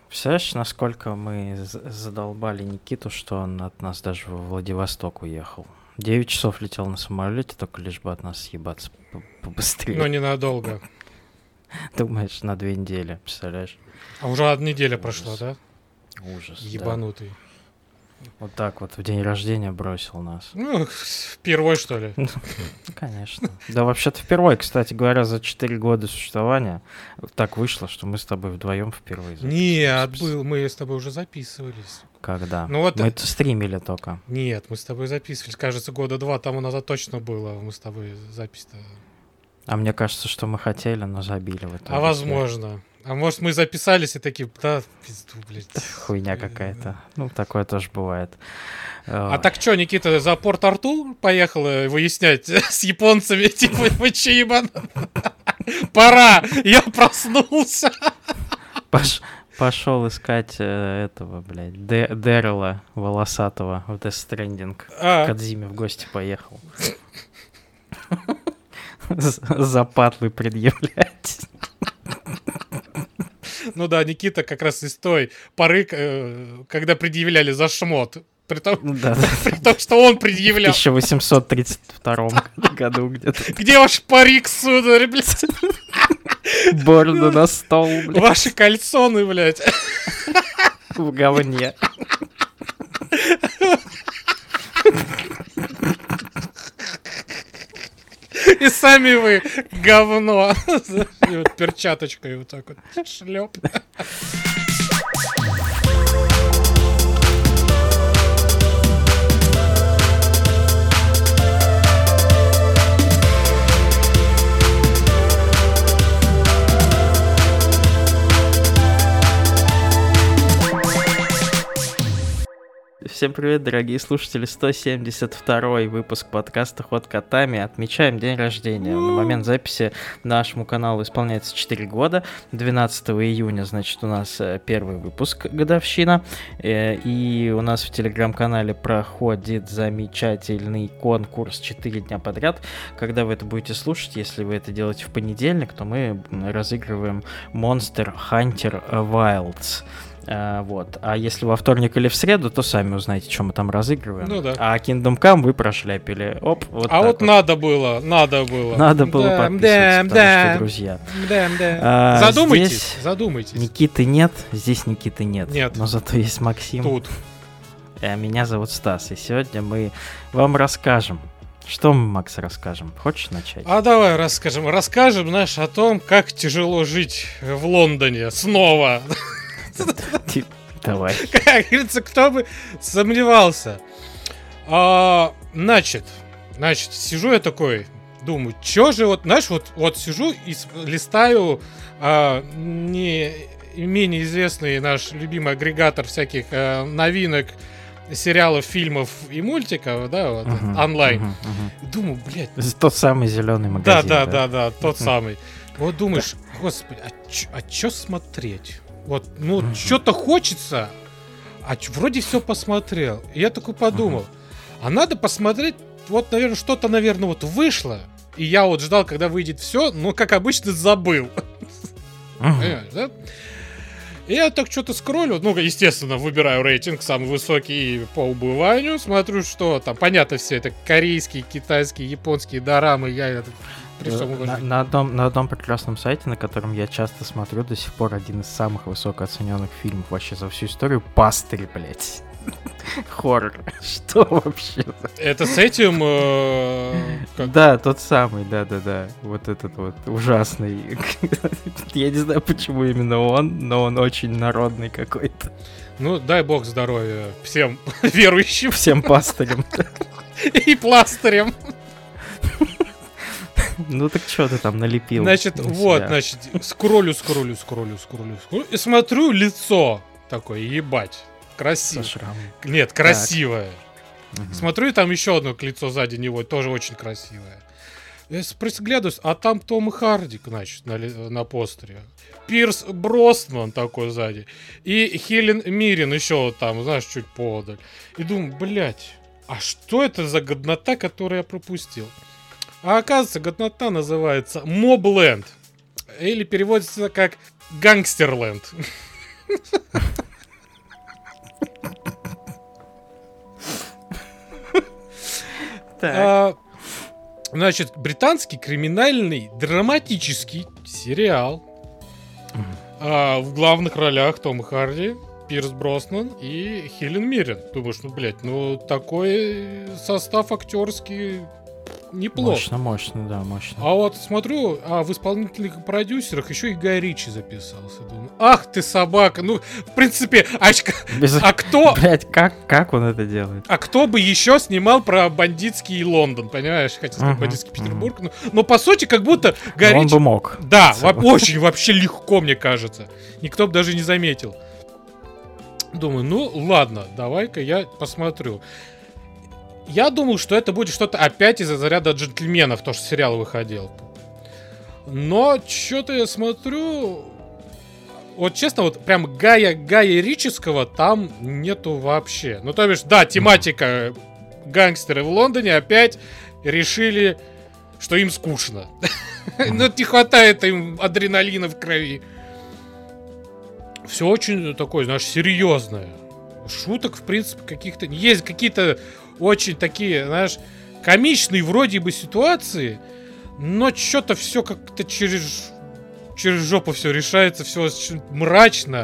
Представляешь, насколько мы задолбали Никиту, что он от нас даже во Владивосток уехал. 9 часов летел на самолете, только лишь бы от нас съебаться побыстрее. Но ненадолго. Думаешь, на 2 недели, представляешь? А уже одна неделя прошла, да? Ужас, Ебанутый. да. Вот так вот в день рождения бросил нас. Ну, впервой, что ли? Конечно. Да, вообще-то впервые, кстати говоря, за 4 года существования так вышло, что мы с тобой вдвоем впервые Нет, мы с тобой уже записывались. Когда? Ну, вот... Мы это стримили только. Нет, мы с тобой записывались. Кажется, 2 года тому назад точно было. Мы с тобой запись-то... А мне кажется, что мы хотели, но забили в итоге. А возможно. А может, мы записались и такие, да, пизду, блядь. Хуйня какая-то. Ну, такое тоже бывает. А так что, Никита, за Порт-Артур поехал выяснять с японцами, типа, вы че, ебан? Пора, я проснулся. Пошел искать этого, блядь, Дэрила волосатого в Death Stranding. К Кодзиме в гости поехал. За патлы предъявлять. Ну да, Никита как раз из той поры, когда предъявляли за шмот. При том, что он предъявлял. В 1832 году где-то. Где ваш парик, сударь, блядь? Бороду на стол, блядь. Ваши кальсоны, блядь. В говне. И сами вы говно. И вот перчаточкой вот так вот шлеп. Всем привет, дорогие слушатели, 172-й выпуск подкаста «Ход котами». Отмечаем день рождения. На момент записи нашему каналу исполняется 4 года. 12 июня, значит, у нас первый выпуск, годовщина. И у нас в телеграм-канале проходит замечательный конкурс 4 дня подряд. Когда вы это будете слушать, если вы это делаете в понедельник, то мы разыгрываем Monster Hunter Wilds. Вот. А если во вторник или в среду, то сами узнаете, что мы там разыгрываем. Ну да. А Kingdom Come вы прошляпили. Оп, вот а вот вот. Надо было Надо было подписываться, потому что, друзья. Задумайтесь. Никиты нет, здесь Никиты нет. Нет. Но зато есть Максим. Тут. Меня зовут Стас, и сегодня мы вам расскажем. Что мы, Макс, расскажем? Хочешь начать? А давай расскажем. Расскажем, знаешь, о том, как тяжело жить в Лондоне снова. Давай. Как говорится, кто бы сомневался. Значит, сижу я такой, думаю, чё же вот, знаешь, вот сижу и листаю не менее известный наш любимый агрегатор всяких новинок, сериалов, фильмов и мультиков, да, вот, онлайн. Думаю, блядь. Тот самый зеленый магазин. Да, тот самый. Вот думаешь, господи, а чё смотреть? Вот, ну, что-то хочется, а вроде все посмотрел. И я такой подумал, а надо посмотреть, вот, наверное, что-то, наверное, вот вышло, и я вот ждал, когда выйдет все, но, как обычно, забыл. Понимаешь, да? И я так что-то скроллю, ну, естественно, выбираю рейтинг самый высокий по убыванию, смотрю, что там, понятно, все это корейские, китайские, японские дорамы, я это... На одном прекрасном сайте, на котором я часто смотрю, до сих пор один из самых высокооцененных фильмов вообще за всю историю, «Пастырь», блять. Хоррор. Что вообще? Это с этим... Да, тот самый, да. Вот этот вот ужасный. Я не знаю, почему именно он, но он очень народный какой-то. Ну, дай бог здоровья всем верующим. Всем пастырям. И пластырям. Ну так что ты там налепил? Значит, вот, значит, скроллю. И смотрю лицо такое, ебать. Красиво. Нет, красивое. Смотрю, и там еще одно лицо сзади него, тоже очень красивое. Я приглядываюсь, а там Том Харди, значит, на постере. Пирс Броснан такой сзади. И Хелен Миррен еще там, знаешь, чуть поодаль. И думаю, блядь, а что это за годнота, которую я пропустил? А оказывается, годнота называется Мобленд. Или переводится как Гангстерленд. Значит, британский криминальный драматический сериал. В главных ролях Том Харди, Пирс Броснан и Хелен Миррен. Думаешь, такой состав актерский неплохо. Мощно, да, мощно. А вот смотрю, в исполнительных продюсерах еще и Гай Ричи записался. Думаю, ах ты собака. Ну, в принципе, кто... Блять, как он это делает? А кто бы еще снимал про бандитский Лондон, понимаешь? Хотел сказать бандитский Петербург. Но по сути, как будто Гай Ричи... Он бы мог. Да, очень вообще легко, мне кажется. Никто бы даже не заметил. Думаю, ну ладно, давай-ка я посмотрю. Я думал, что это будет что-то опять из-за заряда джентльменов, то, что сериал выходил. Но что-то я смотрю... Вот честно, вот прям Гая Ричского там нету вообще. Ну, то бишь, да, тематика гангстеры в Лондоне опять решили, что им скучно. Ну, не хватает им адреналина в крови. Все очень такое, знаешь, серьезное. Шуток, в принципе, каких-то... Есть какие-то очень такие, знаешь, комичные вроде бы ситуации, но что-то все как-то через жопу все решается, все очень мрачно,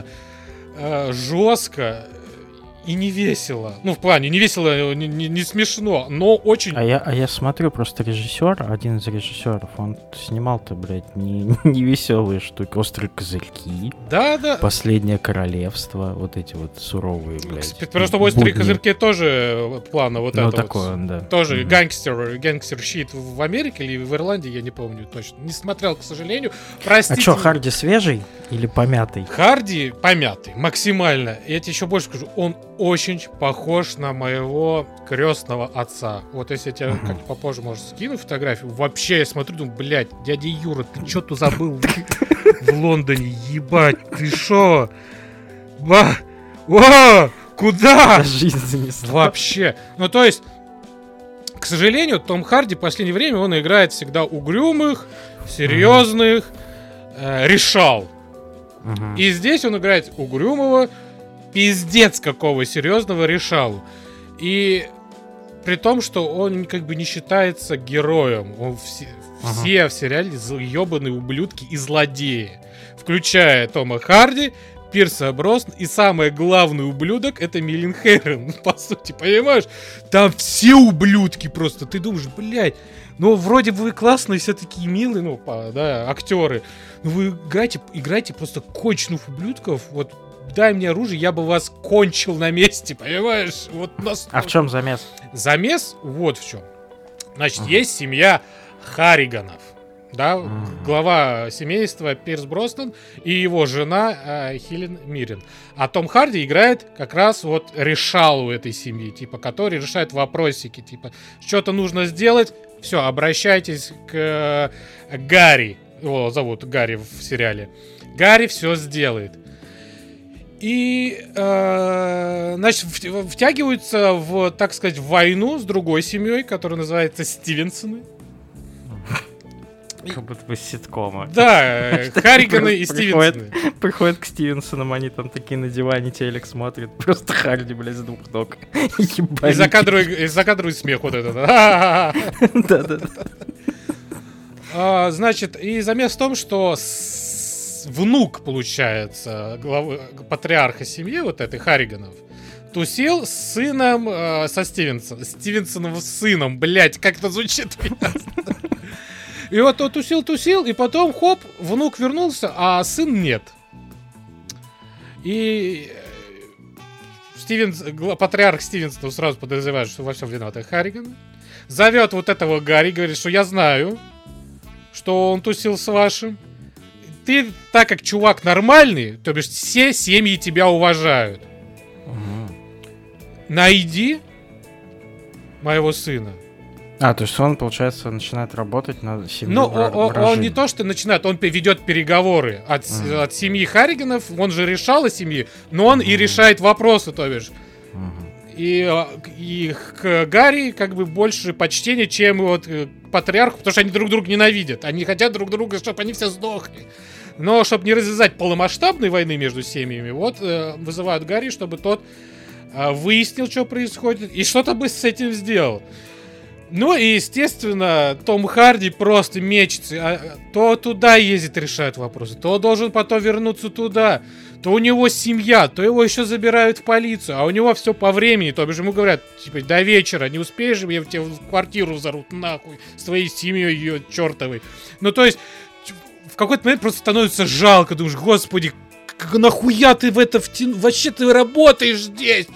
жестко и не весело. Ну, в плане, не весело, не смешно, но очень... А я смотрю, просто режиссер, один из режиссеров, он снимал-то, блядь, не веселые штуки, «Острые козырьки», да. «Последнее королевство», вот эти вот суровые, блядь. Просто «Острые козырьки» тоже плана вот это такое, вот. Да. Тоже гангстер-щит в Америке или в Ирландии, я не помню точно. Не смотрел, к сожалению. Простите. А что, Харди свежий или помятый? Харди помятый, максимально. Я тебе еще больше скажу, он очень похож на моего крестного отца. Вот если я тебе как-то попозже, может, скину фотографию, вообще я смотрю, думаю, блядь, дядя Юра, ты что тут забыл в Лондоне, ебать, ты шо? Куда? Жизнь занесла. Вообще. Ну, то есть, к сожалению, Том Харди в последнее время, он играет всегда угрюмых, серьезных, решал. И здесь он играет угрюмого, пиздец какого серьезного решалу. И при том, что он как бы не считается героем. Он все в сериале ебаные ублюдки и злодеи. Включая Тома Харди, Пирса Броснана и самый главный ублюдок — это Милен Хейрен, по сути, понимаешь? Там все ублюдки просто. Ты думаешь, блядь, ну вроде бы вы классные, все такие милые, ну, да, актеры. Но вы играете просто конченых ублюдков. Вот дай мне оружие, я бы вас кончил на месте, понимаешь? Вот А в чем замес? Замес вот в чем. Значит, есть семья Харриганов. Да, глава семейства Пирс Броснан и его жена Хелен Миррен. А Том Харди играет как раз вот решалу этой семьи, типа, который решает вопросики, типа, что-то нужно сделать, все, обращайтесь к Гарри. Его зовут Гарри в сериале. Гарри все сделает. И, значит, втягиваются в, так сказать, войну с другой семьей, которая называется Стивенсоны. Как будто бы ситкома. Да, Харриганы и Стивенсоны. Приходят к Стивенсонам, они там такие на диване телек смотрят. Просто Харди, блядь, с двух ног. И закадровый смех вот этот. Да. Значит, и замес в том, что внук, получается, патриарха семьи вот этой Харриганов, тусил с сыном со Стивенсоновым сыном. Блять, как это звучит? И вот он тусил, и потом, хоп, внук вернулся, а сын нет. И патриарх Стивенсон сразу подозревает, что во всем виноваты Харриганы. Зовет вот этого Гарри, говорит, что я знаю, что он тусил с вашим. Ты, так как чувак нормальный, то бишь все семьи тебя уважают. Найди моего сына. То есть он, получается, начинает работать на семью. Ну, он не то, что начинает, он ведет переговоры от семьи Харриганов, он же решал семьи, но он и решает вопросы, то бишь. И к Гарри как бы больше почтения, чем вот к патриарху, потому что они друг друга ненавидят. Они хотят друг друга, чтобы они все сдохли. Но чтобы не развязать полномасштабной войны между семьями, вот вызывают Гарри, чтобы тот выяснил, что происходит, и что-то бы с этим сделал. Ну и, естественно, Том Харди просто мечется. То туда ездит, решает вопросы, то должен потом вернуться туда, то у него семья, то его еще забирают в полицию, а у него все по времени. То бишь ему говорят, типа, до вечера не успеешь, я тебя в квартиру взорвут нахуй с твоей семьей ее чертовой. Ну то есть в какой-то момент просто становится жалко, думаешь, господи, нахуя ты в это втянул? Вообще ты работаешь здесь!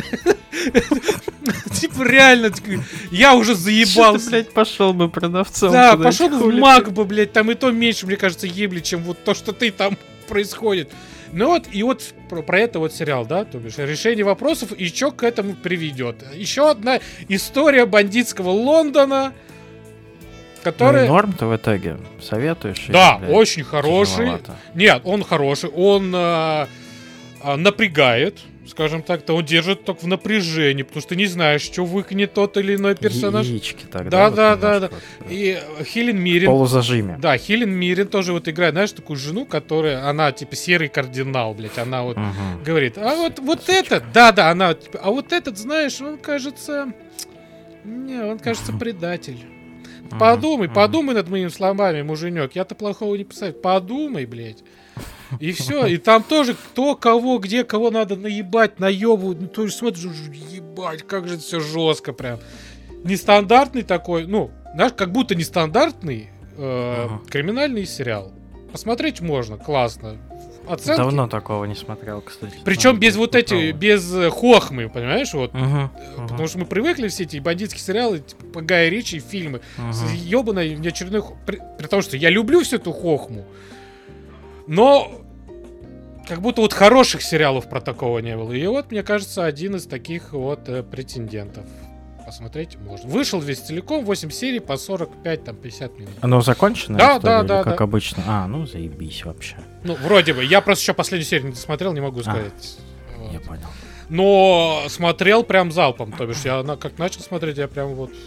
Типа реально, я уже заебался. Ты, блядь, пошел бы продавцом. Да, пошел бы в Мак бы, блядь, там и то меньше, мне кажется, ебли, чем вот то, что ты там происходит. Ну вот, и вот про это вот сериал, да, то бишь решение вопросов, и что к этому приведет. Еще одна история бандитского Лондона, которая... Ну, норм-то в итоге советуешь? Да, или, очень хороший. тяжеловато? Нет, он хороший. Он напрягает, скажем так, он держит только в напряжении, потому что ты не знаешь, что выкинет тот или иной персонаж. Яички тогда. Да. И Хелен Миррен. Полузажиме. Да, Хелен Миррен тоже вот играет, знаешь, такую жену, которая, она типа серый кардинал, блядь, она вот говорит, а вот этот, да, она, а вот этот, знаешь, он кажется предатель. Подумай над моими словами, муженек. Я-то плохого не посоветую. Подумай, блядь. И все. И там тоже кто, кого, где, кого надо наебать, наебывать. Ну, то есть смотришь, ебать, как же это все жестко прям. Нестандартный такой, ну, знаешь, как будто нестандартный криминальный сериал. Посмотреть можно, классно. Оценки. Давно такого не смотрел, кстати. Причем без вот эти, без хохмы, понимаешь, вот. Потому что мы привыкли все эти бандитские сериалы, типа Гая Ричи, фильмы, с ебаной неочередной... При том, что я люблю всю эту хохму, но как будто вот хороших сериалов про такого не было. И вот, мне кажется, один из таких вот претендентов. Посмотреть можно. Вышел весь целиком, 8 серий по 45, там, 50 минут. Оно закончено? Да, как обычно? Ну заебись вообще. Ну, вроде бы. Я просто еще последнюю серию не досмотрел, не могу сказать. Вот. Я понял. Но смотрел прям залпом. То бишь, я как начал смотреть, я прям вот...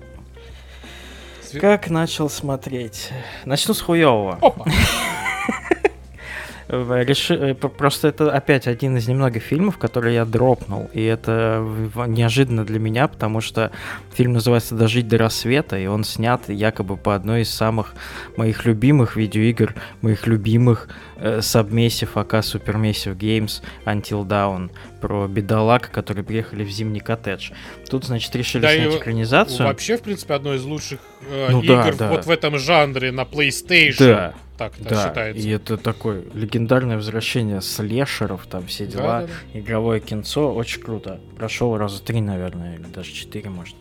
Как начал смотреть? Начну с хуёвого. Опа! Просто это опять один из немногих фильмов, которые я дропнул. И это неожиданно для меня, потому что фильм называется «Дожить до рассвета», и он снят якобы по одной из самых моих любимых видеоигр, моих любимых Submissive АК Supermassive Games Until Dawn, про бедолаг, которые приехали в зимний коттедж. Тут, значит, решили снять экранизацию. Вообще, в принципе, одно из лучших игр вот в этом жанре на PlayStation. Да. Так считается. И это такое легендарное возвращение слэшеров, там все дела, да. Игровое кинцо, очень круто. Прошел раза 3, наверное, или даже 4, может.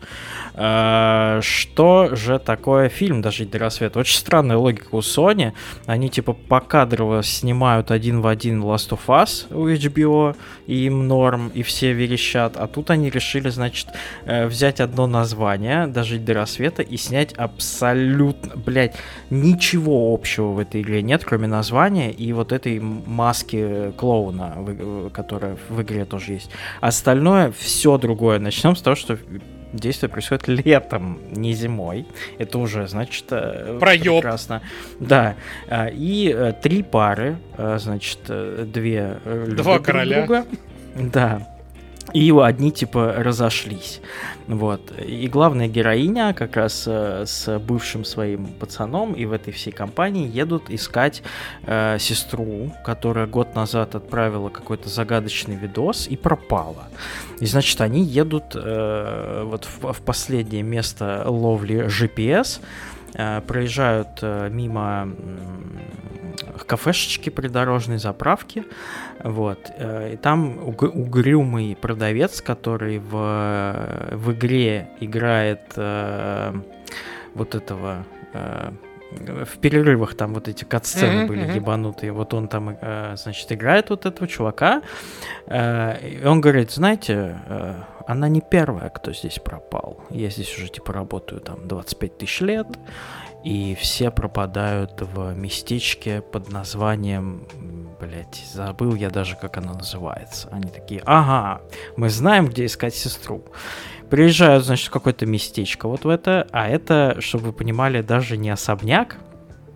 Что же такое фильм «Дожить до рассвета»? Очень странная логика у Sony. Они типа покадрово снимают один в один Last of Us у HBO, и им норм, и все верещат. А тут они решили, значит, взять одно название «Дожить до рассвета» и снять абсолютно, блядь, ничего общего в этой игре нет, кроме названия и вот этой маски клоуна, которая в игре тоже есть. Остальное все другое. Начнем с того, что действие происходит летом, не зимой. Это уже, значит, прекрасно. Да. И 3 пары, значит, 2 короля. Друга. Да. И одни, типа, разошлись. Вот. И главная героиня как раз с бывшим своим пацаном и в этой всей компании едут искать сестру, которая год назад отправила какой-то загадочный видос и пропала. И, значит, они едут вот в последнее место ловли GPS, проезжают мимо кафешечки придорожной заправки, вот, и там угрюмый продавец, который в игре играет вот этого... в перерывах там вот эти кат-сцены были ебанутые, вот он там, значит, играет вот этого чувака, и он говорит, знаете, она не первая, кто здесь пропал, я здесь уже, типа, работаю там 25 тысяч лет, и все пропадают в местечке под названием, блять, забыл я даже, как оно называется. Они такие, ага, мы знаем, где искать сестру. Приезжают, значит, в какое-то местечко вот в это, а это, чтобы вы понимали, даже не особняк,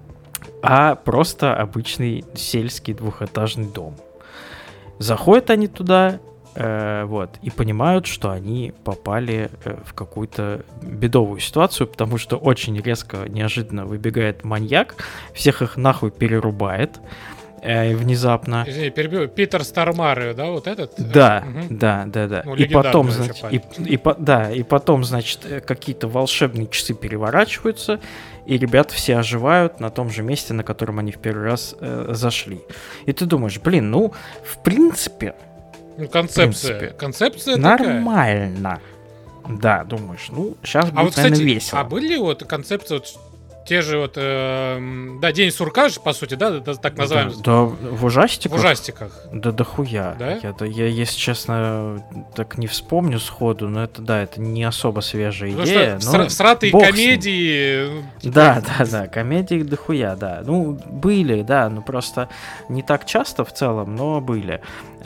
а просто обычный сельский двухэтажный дом. Заходят они туда, и понимают, что они попали в какую-то бедовую ситуацию, потому что очень резко, неожиданно выбегает маньяк, всех их нахуй перерубает внезапно. Извини, перебью. Питер Стармар, да, вот этот? Да, угу. Да. Ну, И потом, значит, и потом, значит, какие-то волшебные часы переворачиваются, и ребята все оживают на том же месте, на котором они в первый раз зашли. И ты думаешь, блин, ну, в принципе... Ну, концепция нормально. Такая. Да, думаешь, ну, сейчас будет, кстати, наверное, весело. А были вот концепции, вот, те же вот, День сурка же, по сути, да, так называем? Да, в ужастиках? В ужастиках. Да дохуя. Да? Я, если честно, так не вспомню сходу, но это не особо свежая Потому идея. Что сратые комедии... Да, комедии дохуя, да. Ну, были, да, ну просто не так часто в целом, но были.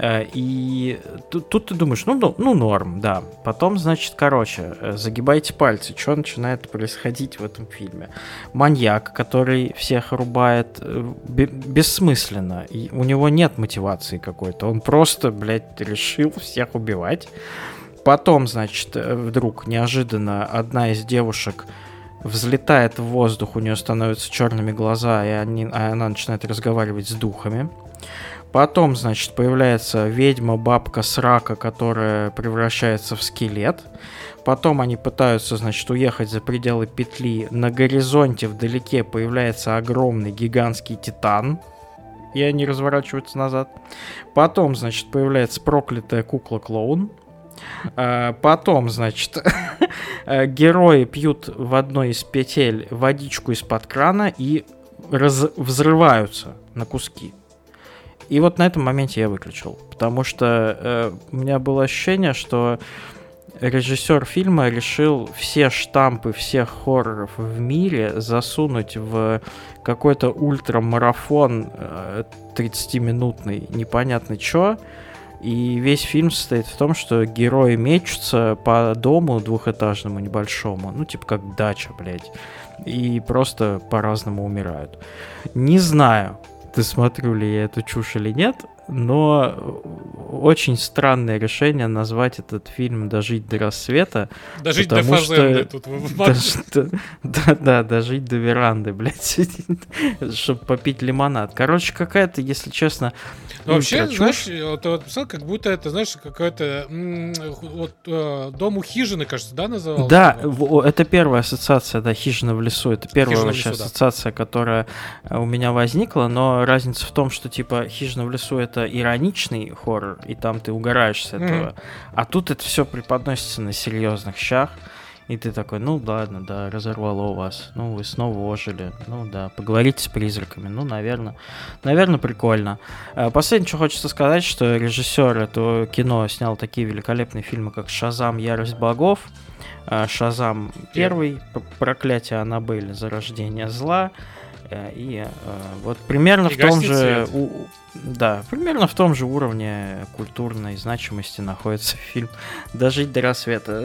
И тут ты думаешь, ну норм, да. Потом, значит, загибайте пальцы, что начинает происходить в этом фильме. Маньяк, который всех рубает бессмысленно, и у него нет мотивации какой-то, он просто, блядь, решил всех убивать. Потом, значит, вдруг неожиданно одна из девушек взлетает в воздух, у нее становятся черными глаза, и она начинает разговаривать с духами. Потом, значит, появляется ведьма-бабка Срака, которая превращается в скелет. Потом они пытаются, значит, уехать за пределы петли. На горизонте вдалеке появляется огромный гигантский титан. И они разворачиваются назад. Потом, значит, появляется проклятая кукла-клоун. Потом, значит, герои пьют в одной из петель водичку из-под крана и взрываются на куски. И вот на этом моменте я выключил, потому что у меня было ощущение, что режиссер фильма решил все штампы всех хорроров в мире засунуть в какой-то ультрамарафон 30-минутный, непонятно чё. И весь фильм состоит в том, что герои мечутся по дому двухэтажному небольшому, ну типа как дача, блядь, и просто по-разному умирают. Не знаю, досмотрю ли я эту чушь или нет, но очень странное решение назвать этот фильм «Дожить до рассвета». Дожить до фазенды тут. Да, дожить до веранды, блядь, чтобы попить лимонад. Короче, какая-то, если честно, ну, вообще, знаешь, вот писал, как будто это, знаешь, какой-то дом у хижины, кажется, да, назывался? Да, это первая ассоциация, да, «Хижина в лесу». Это первая вообще ассоциация, которая у меня возникла, но разница в том, что, типа, «Хижина в лесу» — это ироничный хоррор, и там ты угораешь с этого. А тут это все преподносится на серьезных щах, и ты такой, ну ладно, да, разорвало вас, ну вы снова ожили, ну да, поговорите с призраками, ну, наверное, прикольно. Последнее, что хочется сказать, что режиссер этого кино снял такие великолепные фильмы, как «Шазам. Ярость богов», «Шазам. Первый», «Проклятие Аннабель. Зарождение зла», и вот примерно в том же... примерно в том же уровне культурной значимости находится фильм «Дожить до рассвета».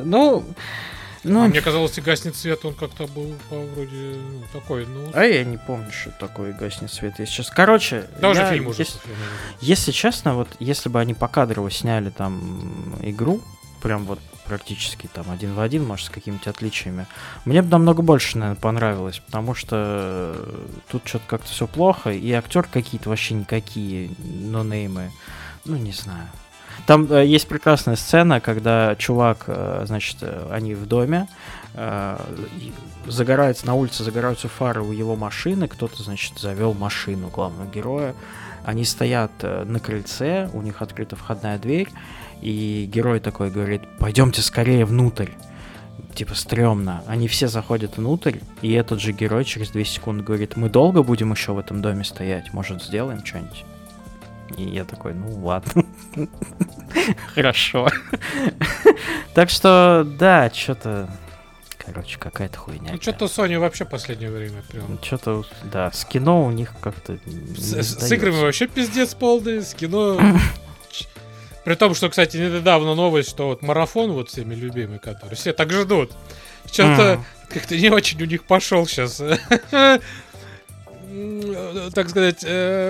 Мне казалось, и «Гаснет свет», он как-то был вроде такой, ну... А я не помню, что такое «Гаснет свет». Если честно. Короче, тоже фильм ужасов. Если честно, вот если бы они покадрово сняли там игру, прям вот практически там один в один, может, с какими-то отличиями, мне бы намного больше, наверное, понравилось, потому что тут что-то как-то все плохо, и актеры какие-то вообще никакие, нонеймы, ну, не знаю. Там есть прекрасная сцена, когда чувак, значит, они в доме, на улице загораются фары у его машины, кто-то, значит, завел машину главного героя, они стоят на крыльце, у них открыта входная дверь, и герой такой говорит: пойдемте скорее внутрь. Типа стрёмно. Они все заходят внутрь, и этот же герой через 2 секунды говорит: мы долго будем еще в этом доме стоять? Может, сделаем что-нибудь? И я такой, ну ладно. Хорошо. Так что, да, что-то... Короче, какая-то хуйня. Ну, что-то Sony вообще в последнее время прям... Что-то, да, с кино у них как-то... С играми вообще пиздец полный, с кино... При том, что, кстати, недавно новость, что вот марафон вот всеми любимый, который все так ждут. Что-то как-то не очень у них пошел сейчас. так сказать,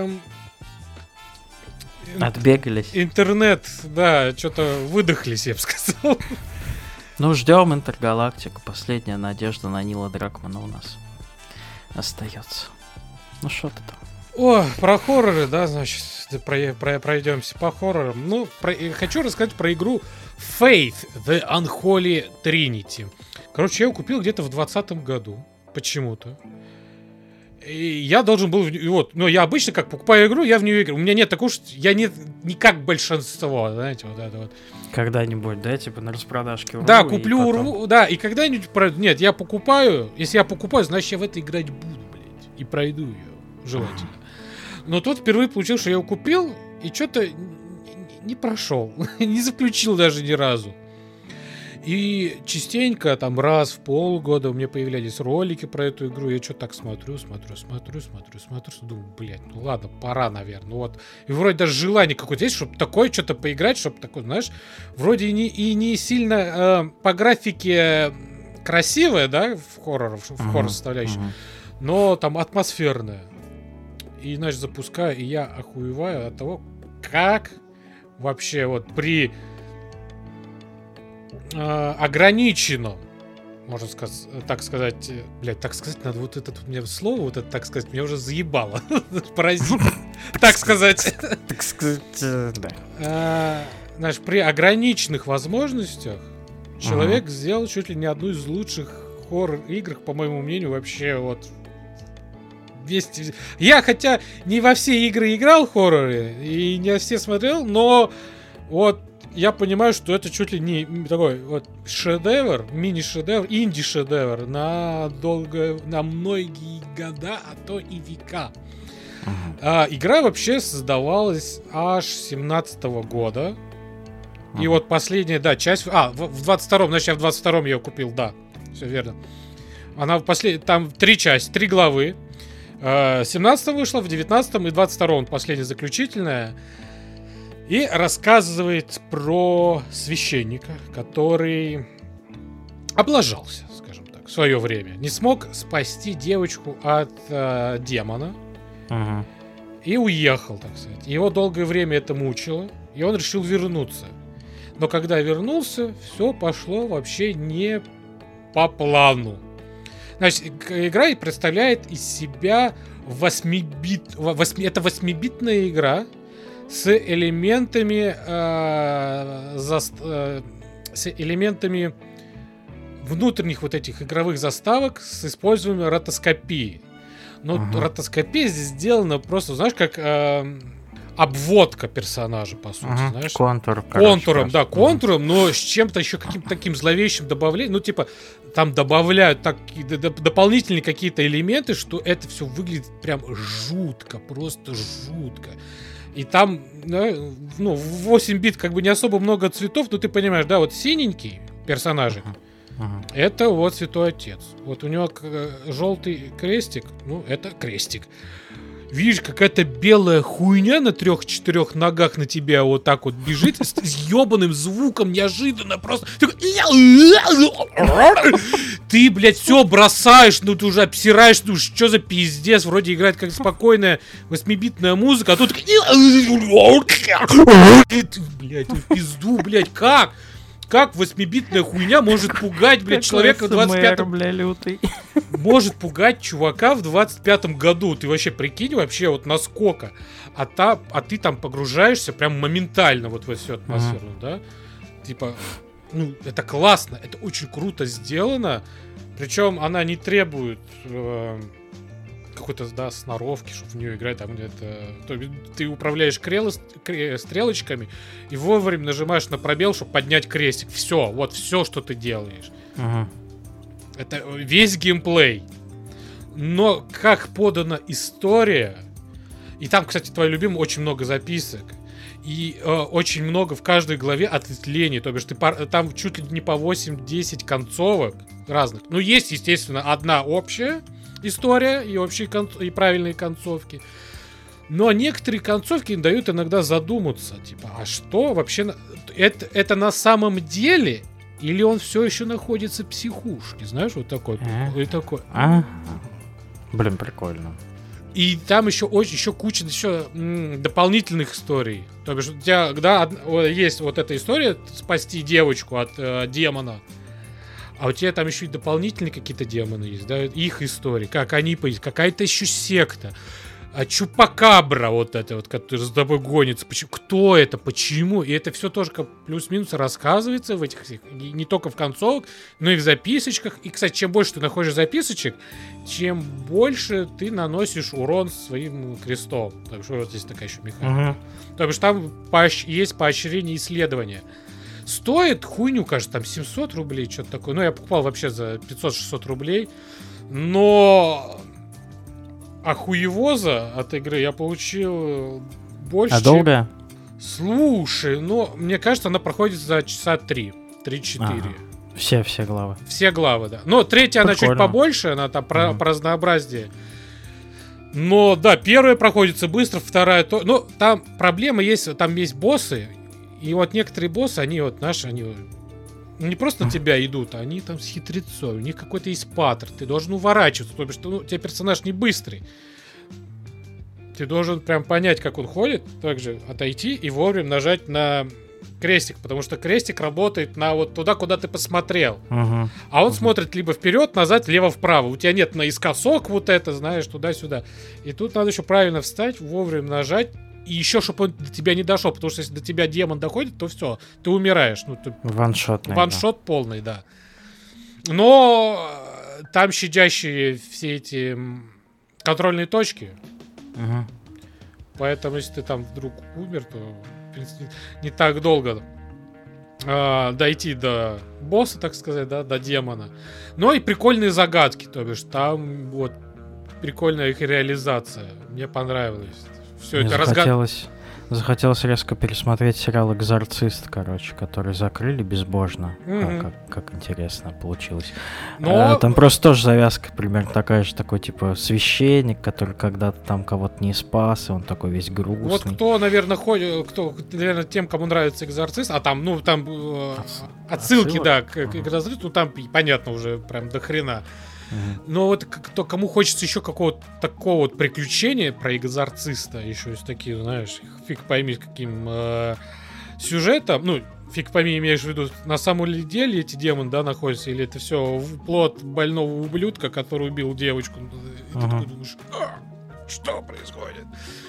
Отбегались. интернет, да, что-то выдохлись, я бы сказал. Ну, ждем Интергалактику. Последняя надежда на Нила Дракмана у нас остается. Ну, что ты там? О, про хорроры, да, значит, пройдемся по хоррорам. Ну, хочу рассказать про игру Faith The Unholy Trinity. Короче, я ее купил где-то в 2020 году. Почему-то. И я должен был... Вот, но я обычно, как покупаю игру, я в нее играю. У меня нет такого, что я не как большинство, знаете, вот это вот. Когда-нибудь, да, типа на распродажке урву. Да, куплю, и потом... урву, да, и когда-нибудь... Нет, я покупаю. Если я покупаю, значит, я в это играть буду, блядь. И пройду ее, желательно. Но тут впервые получилось, что я его купил, и что-то не прошел. Не заключил даже ни разу. И частенько, там, раз в полгода у меня появлялись ролики про эту игру. Я что-то так смотрю, думаю, блядь, ну ладно, пора, наверное. Вот. И вроде даже желание какое-то есть, чтобы такое что-то поиграть, чтобы такое, знаешь, вроде и не сильно по графике красивое, да, в хоррор составляющей, но там атмосферное. И, значит, запускаю, и я охуеваю от того, как вообще вот при ограниченном, можно сказать, так сказать, блядь, так сказать, надо вот это у меня слово, вот это так сказать, меня уже заебало. Паразит. Так сказать. Так сказать, да. Знаешь, при ограниченных возможностях человек сделал чуть ли не одну из лучших хоррор-игр, по моему мнению, вообще вот. Я, хотя не во все игры играл хорроры и не все смотрел, но вот я понимаю, что это чуть ли не такой вот шедевр, мини-шедевр, инди-шедевр на многие года, а то и века. Игра вообще создавалась аж 17-го года. И вот последняя, да, часть... в 22-м, значит, я в 22-м ее купил, да. Все верно. Она там 3 части, 3 главы. 17 вышла, в 19 и 22 последняя заключительная. И рассказывает про священника, который облажался, скажем так, в свое время. Не смог спасти девочку от демона. И уехал, так сказать. Его долгое время это мучило. И он решил вернуться. Но когда вернулся, все пошло вообще не по плану. Значит, игра представляет из себя 8-битная игра с элементами внутренних вот этих игровых заставок с использованием ротоскопии. Но ротоскопия здесь сделана просто, знаешь, как обводка персонажа, по сути, знаешь. Контуром, да, контуром, но с чем-то еще каким-то таким зловещим добавлением. Ну, типа, там добавляют дополнительные какие-то элементы, что это все выглядит прям жутко, просто жутко. И там, ну, в 8 бит как бы не особо много цветов, но ты понимаешь, да, вот синенький персонажик, это вот Святой Отец. Вот у него желтый крестик, ну, это крестик. Видишь, какая-то белая хуйня на 3-4 ногах на тебя вот так вот бежит с ебаным звуком, неожиданно просто. Ты, блядь, все бросаешь, ну ты уже обсираешь, ну что за пиздец, вроде играет как спокойная 8-битная музыка, а тут блядь, в пизду, блядь, как? Как 8-битная хуйня может пугать, блядь, человека в 25-м... бля, лютый. Может пугать чувака в 25-м году. Ты вообще прикинь вообще вот насколько. А ты там погружаешься прям моментально вот в всю атмосферу, да? Типа, ну, это классно, это очень круто сделано. Причем она не требует какой-то, да, сноровки, чтобы в нее играть. Там ты управляешь стрелочками и вовремя нажимаешь на пробел, чтобы поднять крестик. Все, вот все, что ты делаешь. Это весь геймплей. Но как подана история... И там, кстати, твой любимый, очень много записок. И очень много в каждой главе ответвлений. То бишь, там чуть ли не по 8-10 концовок разных. Ну, есть, естественно, одна общая история и и правильные концовки. Но некоторые концовки дают иногда задуматься. Типа, а что вообще... Это на самом деле... Или он все еще находится в психушке? Знаешь, вот такой. И такой. Блин, прикольно. И там еще куча дополнительных историй. То бишь, у тебя есть вот эта история спасти девочку от демона, а у тебя там еще и дополнительные какие-то демоны есть, да, их истории, как они появились, какая-то еще секта. А Чупакабра вот это вот, который за тобой гонится. Кто это? Почему? И это все тоже плюс-минус рассказывается в этих всех, не только в концовках, но и в записочках. И, кстати, чем больше ты находишь записочек, чем больше ты наносишь урон своим крестом. Так что вот здесь такая еще механика. То есть там есть поощрение исследования. Стоит хуйню, кажется, там 700 рублей, что-то такое. Ну, я покупал вообще за 500-600 рублей. Но... А хуевоза от игры я получил больше. А долго? Слушай, ну, мне кажется, она проходит за часа 3-4. Ага. Все главы. Все главы, да. Но третья, она чуть побольше, она там про разнообразие. Но, да, первая проходится быстро, вторая то. Ну, там проблема есть, там есть боссы. И вот некоторые боссы, они вот наши, они не просто на тебя идут, а они там с хитрецой. У них какой-то есть паттерн. Ты должен уворачиваться, потому что у тебя персонаж не быстрый. Ты должен прям понять, как он ходит, также отойти и вовремя нажать на крестик, потому что крестик работает на вот туда, куда ты посмотрел. А он смотрит либо вперед, назад, лево, вправо. У тебя нет наискосок вот это, знаешь, туда-сюда. И тут надо еще правильно встать, вовремя нажать. И еще, чтобы он до тебя не дошел, потому что если до тебя демон доходит, то все, ты умираешь. Ну, ваншот полный, да. Но там щадящие все эти контрольные точки. Поэтому, если ты там вдруг умер, то в принципе, не так долго дойти до босса, так сказать, да, до демона. Но и прикольные загадки, то бишь там вот прикольная их реализация. Мне понравилось. Все это захотелось резко пересмотреть сериал «Экзорцист», короче, который закрыли безбожно. Как интересно получилось. Там просто тоже завязка примерно такая же, такой типа священник, который когда-то там кого-то не спас, и он такой весь грустный. Вот кто, наверное, тем, кому нравится «Экзорцист», а там, отсылки, да, к «Экзорцисту», там понятно уже прям до хрена. Но вот кому хочется еще какого-то такого вот приключения про экзорциста, еще из таких, знаешь, фиг пойми каким сюжетом, ну, фиг пойми, имеешь в виду, на самом деле эти демоны, да, находятся, или это все плод больного ублюдка, который убил девочку, и ты такой думаешь, что происходит?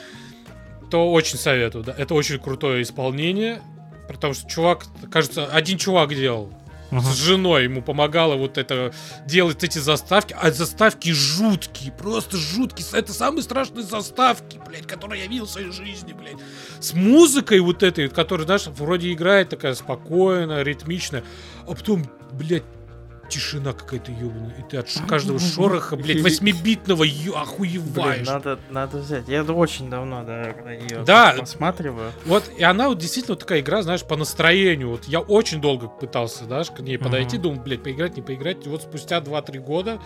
То очень советую, да, это очень крутое исполнение, потому что чувак, кажется, один чувак делал. С женой ему помогала вот это делать эти заставки. А заставки жуткие, просто жуткие. Это самые страшные заставки, блядь, которые я видел в своей жизни, блядь. С музыкой вот этой, которая, знаешь, вроде играет такая спокойная, ритмичная. А потом, блядь, тишина какая-то ёбаная. И ты от каждого шороха, блядь, 8-битного охуеваешь. Блин, надо взять. Я очень давно, да, её посматриваю. Вот, и она вот действительно вот такая игра, знаешь, по настроению. Вот я очень долго пытался, знаешь, к ней подойти, думаю, блядь, поиграть, не поиграть. И вот спустя 2-3 года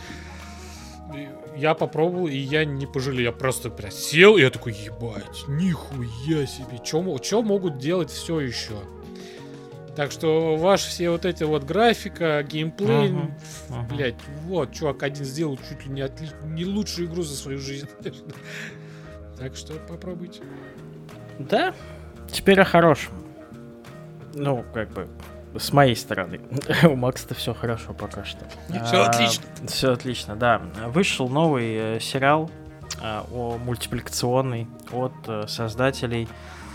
я попробовал, и я не пожалел. Я просто прям сел, и я такой, ебать, нихуя себе. Чё могут делать все еще? Так что все вот эти вот графика, геймплей, блять, вот, чувак один сделал чуть ли не лучшую игру за свою жизнь. Так что попробуйте. Да, теперь о хорошем. Ну, как бы, с моей стороны. У Макса-то все хорошо пока что. Все отлично. Все отлично, да. Вышел новый сериал мультипликационный от создателей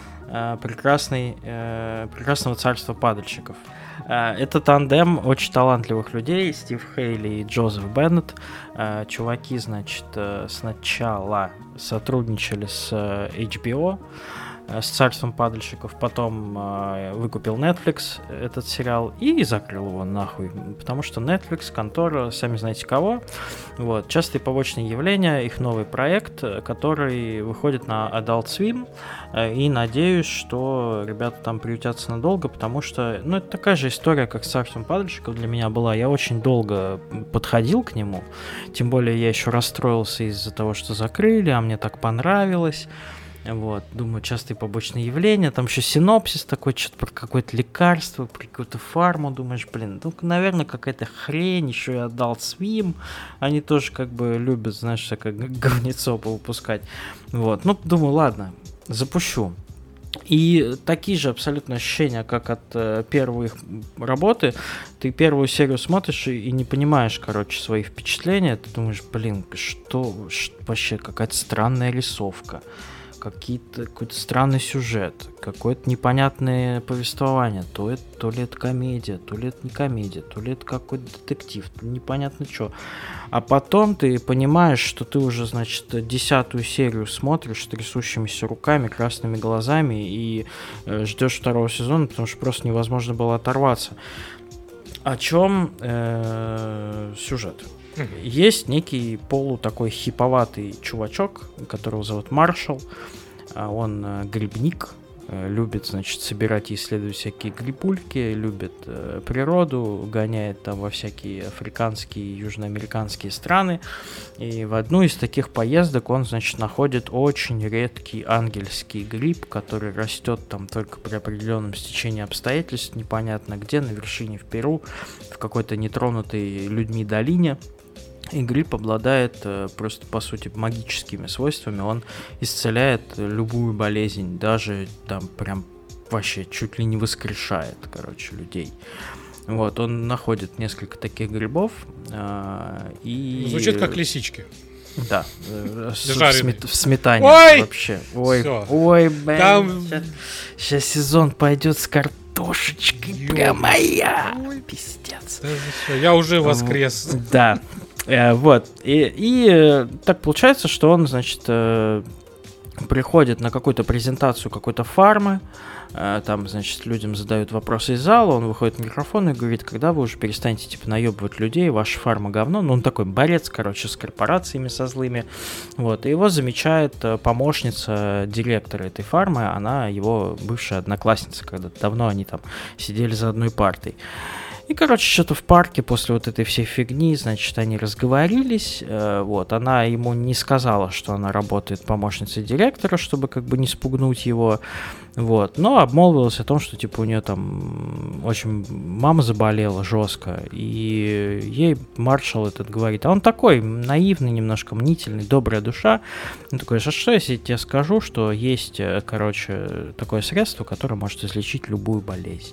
прекрасного царства падальщиков. Это тандем очень талантливых людей, Стив Хейли и Джозеф Беннет. Чуваки, значит, сначала сотрудничали с HBO, с царством падальщиков, потом выкупил Netflix этот сериал и закрыл его нахуй, потому что Netflix, контора, сами знаете кого. Вот. Частые побочные явления, их новый проект, который выходит на Adult Swim, и надеюсь, что ребята там приютятся надолго, потому что, ну, это такая же история, как с царством падальщиков для меня была. Я очень долго подходил к нему, тем более я еще расстроился из-за того, что закрыли, а мне так понравилось. Вот, думаю, частые побочные явления, там еще синопсис такой, что-то про какое-то лекарство, про какую-то фарму, думаешь, блин, ну, наверное, какая-то хрень, еще и Adult Swim, они тоже как бы любят, знаешь, всякое говнецо повыпускать, вот, ну, думаю, ладно, запущу. И такие же абсолютно ощущения, как от первой их работы. Ты первую серию смотришь и не понимаешь, короче, свои впечатления. Ты думаешь, блин, что вообще какая-то странная рисовка, какой-то странный сюжет, какое-то непонятное повествование. То ли это комедия, то ли это не комедия, то ли это какой-то детектив, непонятно что. А потом ты понимаешь, что ты уже, значит, 10-ю серию смотришь с трясущимися руками, красными глазами и ждешь второго сезона, потому что просто невозможно было оторваться. О чем сюжет? Есть некий такой хиповатый чувачок, которого зовут Маршал. Он грибник, любит, значит, собирать и исследовать всякие грибульки, любит природу, гоняет там во всякие африканские, южноамериканские страны. И в одну из таких поездок он, значит, находит очень редкий ангельский гриб, который растет там только при определенном стечении обстоятельств, непонятно где, на вершине в Перу, в какой-то нетронутой людьми долине. И гриб обладает просто, по сути, магическими свойствами. Он исцеляет любую болезнь, даже там прям вообще чуть ли не воскрешает, короче, людей. Вот, он находит несколько таких грибов и... Звучит как лисички. Да, в сметане. Ой! Вообще. Ой, блин. Там... Сейчас сезон пойдет с картошечкой. Прямо я. Пиздец. Я уже воскрес. Да. Вот. И так получается, что он, значит, приходит на какую-то презентацию какой-то фармы, там, значит, людям задают вопросы из зала, он выходит в микрофон и говорит, когда вы уже перестанете, типа, наебывать людей, ваша фарма говно. Ну, он такой борец, короче, с корпорациями, со злыми. Вот, и его замечает помощница директора этой фармы, она его бывшая одноклассница, когда-то давно они там сидели за одной партой. И, короче, что-то в парке после вот этой всей фигни, значит, они разговорились, вот, она ему не сказала, что она работает помощницей директора, чтобы как бы не спугнуть его, вот, но обмолвилась о том, что, типа, у нее там очень мама заболела жестко, и ей маршал этот говорит, а он такой наивный, немножко мнительный, добрая душа, он такой, а что, если я тебе скажу, что есть, короче, такое средство, которое может излечить любую болезнь?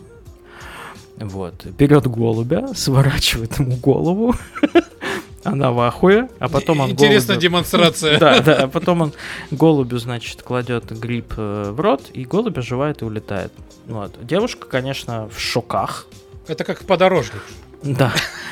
Вот, берет голубя, сворачивает ему голову, она в ахуе, а потом он интересная демонстрация. Да, а потом он голубю, значит, кладет гриб в рот, и голубь оживает и улетает. Вот, девушка, конечно, в шоках. Это как подорожник. Да,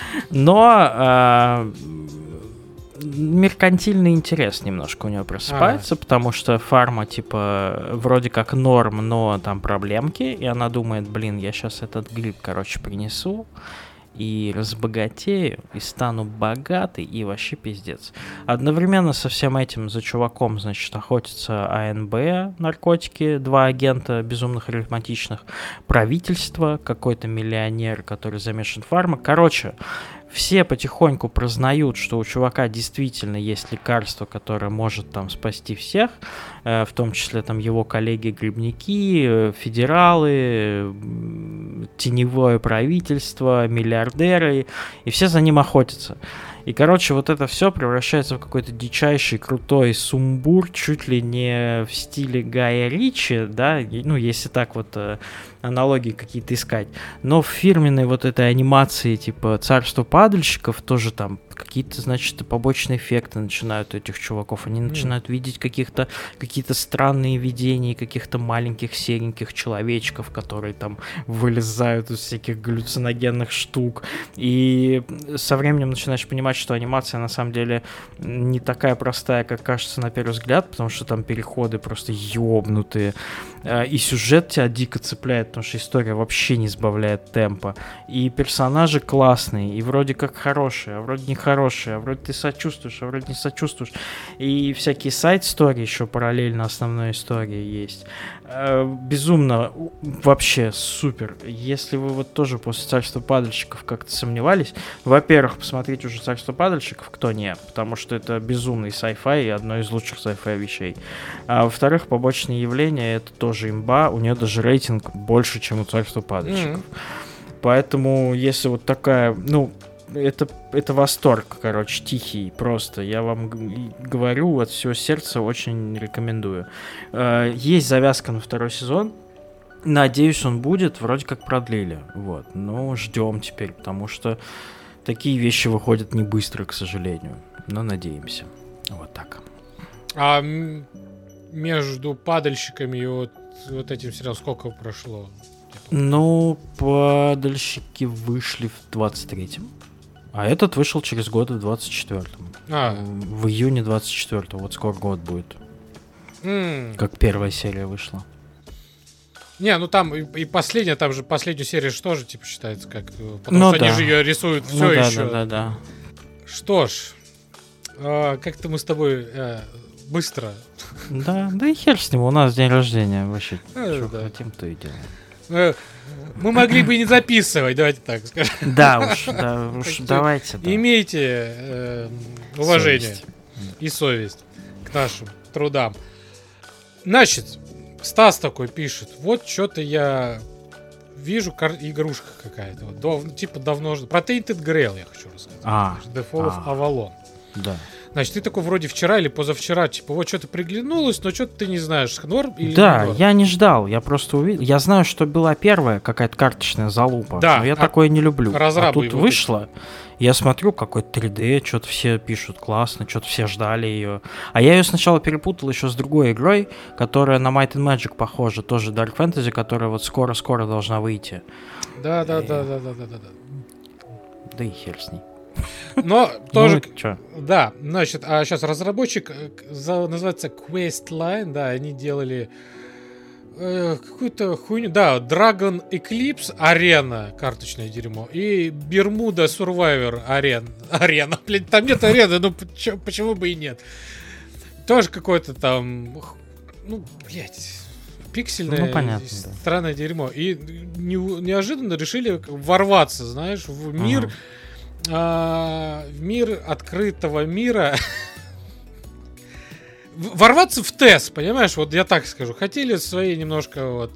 но меркантильный интерес немножко у нее просыпается, потому что фарма, типа, вроде как норм, но там проблемки, и она думает, блин, я сейчас этот гриб, короче, принесу и разбогатею, и стану богатой, и вообще пиздец. Одновременно со всем этим за чуваком, значит, охотятся АНБ, наркотики, 2 агента безумно харизматичных, правительство, какой-то миллионер, который замешан в фарме. Короче, все потихоньку прознают, что у чувака действительно есть лекарство, которое может там спасти всех, в том числе там его коллеги-грибники, федералы, теневое правительство, миллиардеры, и все за ним охотятся. И, короче, вот это все превращается в какой-то дичайший, крутой сумбур, чуть ли не в стиле Гая Ричи, да, ну, если так вот аналогии какие-то искать. Но в фирменной вот этой анимации, типа «Царство падальщиков», тоже там какие-то, значит, побочные эффекты начинают у этих чуваков. Они начинают видеть какие-то странные видения каких-то маленьких сереньких человечков, которые там вылезают из всяких галлюциногенных штук. И со временем начинаешь понимать, что анимация на самом деле не такая простая, как кажется на первый взгляд, потому что там переходы просто ёбнутые. И сюжет тебя дико цепляет, потому что история вообще не сбавляет темпа. И персонажи классные, и вроде как хорошие, а вроде не хорошие, а вроде ты сочувствуешь, а вроде не сочувствуешь. И всякие сайд-стори еще параллельно основной истории есть. Безумно, вообще супер. Если вы вот тоже после «Царства падальщиков» как-то сомневались, во-первых, посмотрите уже «Царство падальщиков», кто не, потому что это безумный sci-fi и одно из лучших sci-fi вещей. А во-вторых, побочные явления — это тоже имба, у нее даже рейтинг больше, чем у «Царства падальщиков». Поэтому, если вот такая, это восторг, короче, тихий, просто. Я вам говорю от всего сердца, очень рекомендую. Есть завязка на второй сезон. Надеюсь, он будет. Вроде как продлили. Вот. Но ждем теперь, потому что такие вещи выходят не быстро, к сожалению. Но надеемся. Вот так. А между падальщиками и вот этим сериалом сколько прошло? Падальщики вышли в 23-м. А этот вышел через год в 24-м. В июне 24-го. Вот скоро год будет. Как первая серия вышла. Не, там и последняя, там же последнюю серию же тоже, типа, считается как... Потому что они же ее рисуют все еще. Да. Что ж, как-то мы с тобой быстро... Да и хер с ним, у нас день рождения вообще. Что хотим, то и делаем. Мы могли бы и не записывать, давайте так скажем. Да уж, давайте. Имейте уважение и совесть к нашим трудам. Значит, Стас такой пишет: вот что-то я вижу, игрушка какая-то. Вот, типа давно... Про Tainted Grail я хочу рассказать. The Fall of Avalon. Да. Значит, ты такой вроде вчера или позавчера, типа, вот что-то приглянулось, но что-то ты не знаешь, норм или да, не норм. Я не ждал, я просто увидел. Я знаю, что была первая какая-то карточная залупа, да, но я такое не люблю. Разрабы тут вышло, я смотрю, какой-то 3D, что-то все пишут классно, что-то все ждали ее. А я ее сначала перепутал еще с другой игрой, которая на Might and Magic похожа, тоже Dark Fantasy, которая вот скоро-скоро должна выйти. Да. Да и хер с ней. Но тоже... Чё? Да, значит, а сейчас разработчик называется Questline, да, они делали какую-то хуйню, да, Dragon Eclipse Arena, карточное дерьмо, и Bermuda Survivor Arena, блин, там нет арены, ну почему бы и нет. Тоже какое-то там, пиксельное, понятно, странное дерьмо. И неожиданно решили ворваться, знаешь, в мир... в мир открытого мира. Ворваться в ТЭС, понимаешь? Вот я так скажу. Хотели свои немножко вот...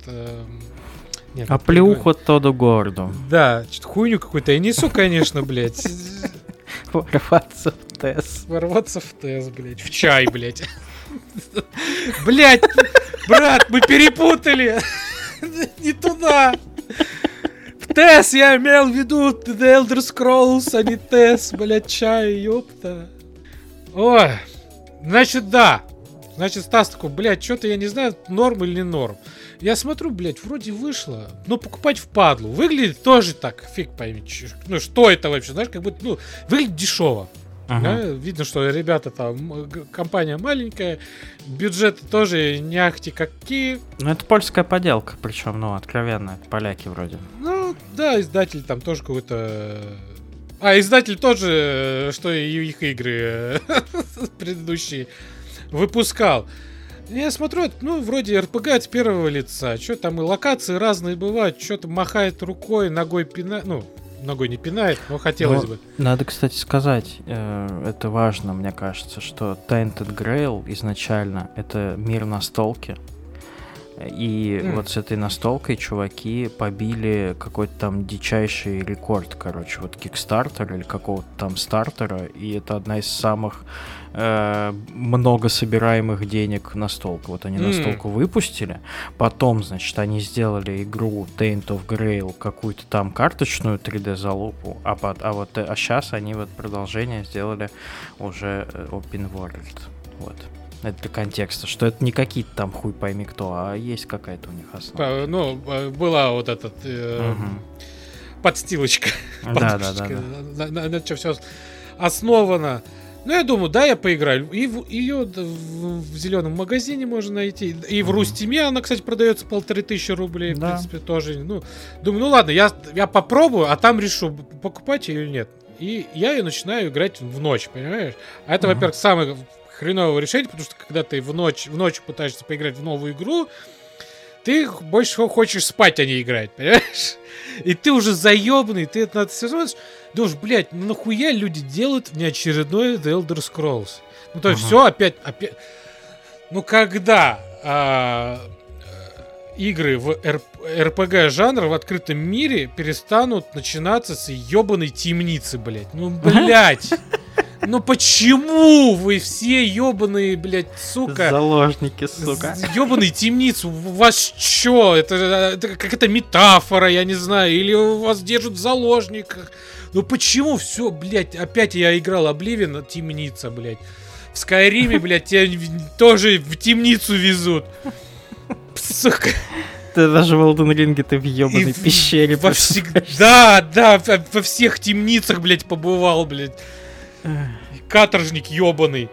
плюху Тоду Горду. Да, что-то хуйню какую-то я несу, конечно, блядь. Ворваться в ТЭС. Ворваться в ТЭС, блядь. В чай, блядь. Блядь, брат, мы перепутали. Не туда. ТЭС, я имел в виду The Elder Scrolls, а не ТЭС, блядь, чай, ёпта. Ой, значит, да. Значит, Стас такой, блядь, что-то я не знаю, норм или не норм. Я смотрю, блядь, вроде вышло, но покупать впадлу. Выглядит тоже так, фиг пойми, что это вообще, знаешь, как будто, выглядит дешево. Да? Видно, что ребята там, компания маленькая, бюджеты тоже не ахти какие. Это польская поделка, причем, откровенно, это поляки вроде. Да, издатель там тоже какой-то... издатель тоже, что и их игры предыдущие выпускал. Я смотрю, вроде РПГ от первого лица. Что там и локации разные бывают, что-то махает рукой, ногой пинает, ногой не пинает, но хотелось бы. Надо, кстати, сказать, это важно, мне кажется, что Tainted Grail изначально это мир настолки. И вот с этой настолкой чуваки побили какой-то там дичайший рекорд, короче, вот Kickstarter или какого-то там стартера, и это одна из самых много собираемых денег настолка. Вот они настолку выпустили, потом, значит, они сделали игру Taint of Grail, какую-то там карточную 3D-залупу, а сейчас они вот продолжение сделали уже Open World. Вот. Это для контекста, что это не какие-то там хуй пойми кто, а есть какая-то у них основа. Была вот эта подстилочка. Да. На чем все основано. Я думаю, да, я поиграю. И ее в зеленом магазине можно найти. И в Рустиме она, кстати, продается 1500 рублей. Да. В принципе, тоже. Думаю, ладно, я попробую, а там решу, покупать ее или нет. И я ее начинаю играть в ночь, понимаешь? А это, во-первых, самое хреновое решение, потому что когда ты в ночь пытаешься поиграть в новую игру, ты больше всего хочешь спать, а не играть, понимаешь? И ты уже заебанный, ты это все смотришь, думаешь, блядь, ну нахуя люди делают внеочередной The Elder Scrolls? Ну, то есть все опять... Ну, когда игры в РПГ жанр в открытом мире перестанут начинаться с ебаной темницы, блядь. Ну, блядь. Ну почему вы все ебаные, блядь, сука... Заложники, сука. Ебаные темницы. У вас чё? Это какая-то метафора, я не знаю. Или вас держат в заложниках. Ну почему все, блядь, опять я играл Обливион, темница, блядь. В Скайриме, блядь, тебя тоже в темницу везут. Сука. Ты даже в Elden Ring ты в ебаной пещере. Да, во всех темницах, блядь, побывал, блядь. Каторжник ебаный.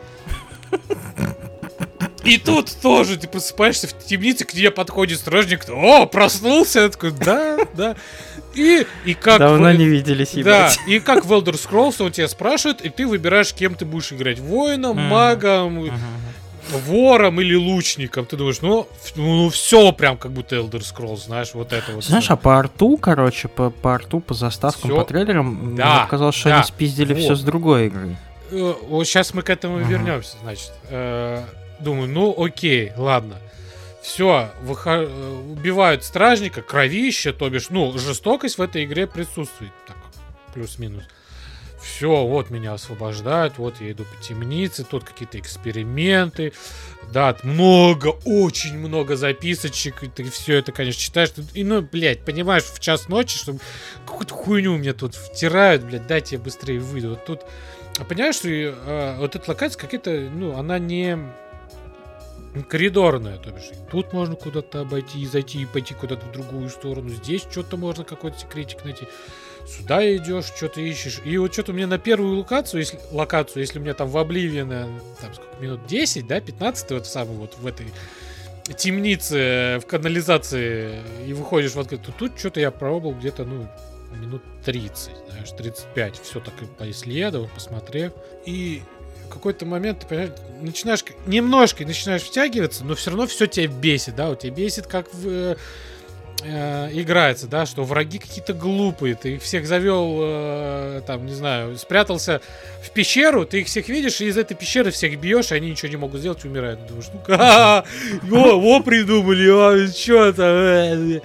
И тут тоже ты просыпаешься в темнице, к тебе подходит стражник. О, проснулся. Я такой, да. И как... Давно не виделись, ебать. Да, и как в Elder Scrolls он тебя спрашивает, и ты выбираешь, кем ты будешь играть. Воином, магом, вором или лучником. Ты думаешь, ну все прям как будто Elder Scrolls, знаешь, вот это вот. Знаешь, а по арту, короче, по арту, по заставкам, всё. По трейлерам, да, мне показалось, что они спиздили все с другой игры. Вот сейчас мы к этому вернемся, значит. Думаю, ну окей, ладно. Все, убивают стражника, кровище, то бишь, ну, жестокость в этой игре присутствует, так, плюс-минус. Все, вот меня освобождают, вот я иду по темнице, тут какие-то эксперименты, да, очень много записочек, и ты все это, конечно, читаешь, и, ну, блядь, понимаешь, в час ночи, что какую-то хуйню мне тут втирают, блядь, дайте я быстрее выйду, вот тут, понимаешь, что вот эта локация какая-то, ну, она не... коридорная, то бишь. Тут можно куда-то обойти и зайти, и пойти куда-то в другую сторону. Здесь что-то можно, какой-то секретик найти. Сюда идешь, что-то ищешь. И вот что-то мне на первую локацию, если мне там в Обливион, там сколько, минут 10, да, 15, вот самый вот в этой темнице, в канализации, и выходишь в открытую, тут что-то я пробовал где-то, ну, минут 30, знаешь, 35. Все так и поисследовал, посмотрев. И в какой-то момент ты понимаешь, начинаешь немножко втягиваться, но все равно все тебя бесит, да, у тебя бесит, как играется, да, что враги какие-то глупые, ты их всех завел, там, не знаю, спрятался в пещеру, ты их всех видишь, и из этой пещеры всех бьешь, и они ничего не могут сделать, умирают. Ты думаешь, ну, придумали, что там.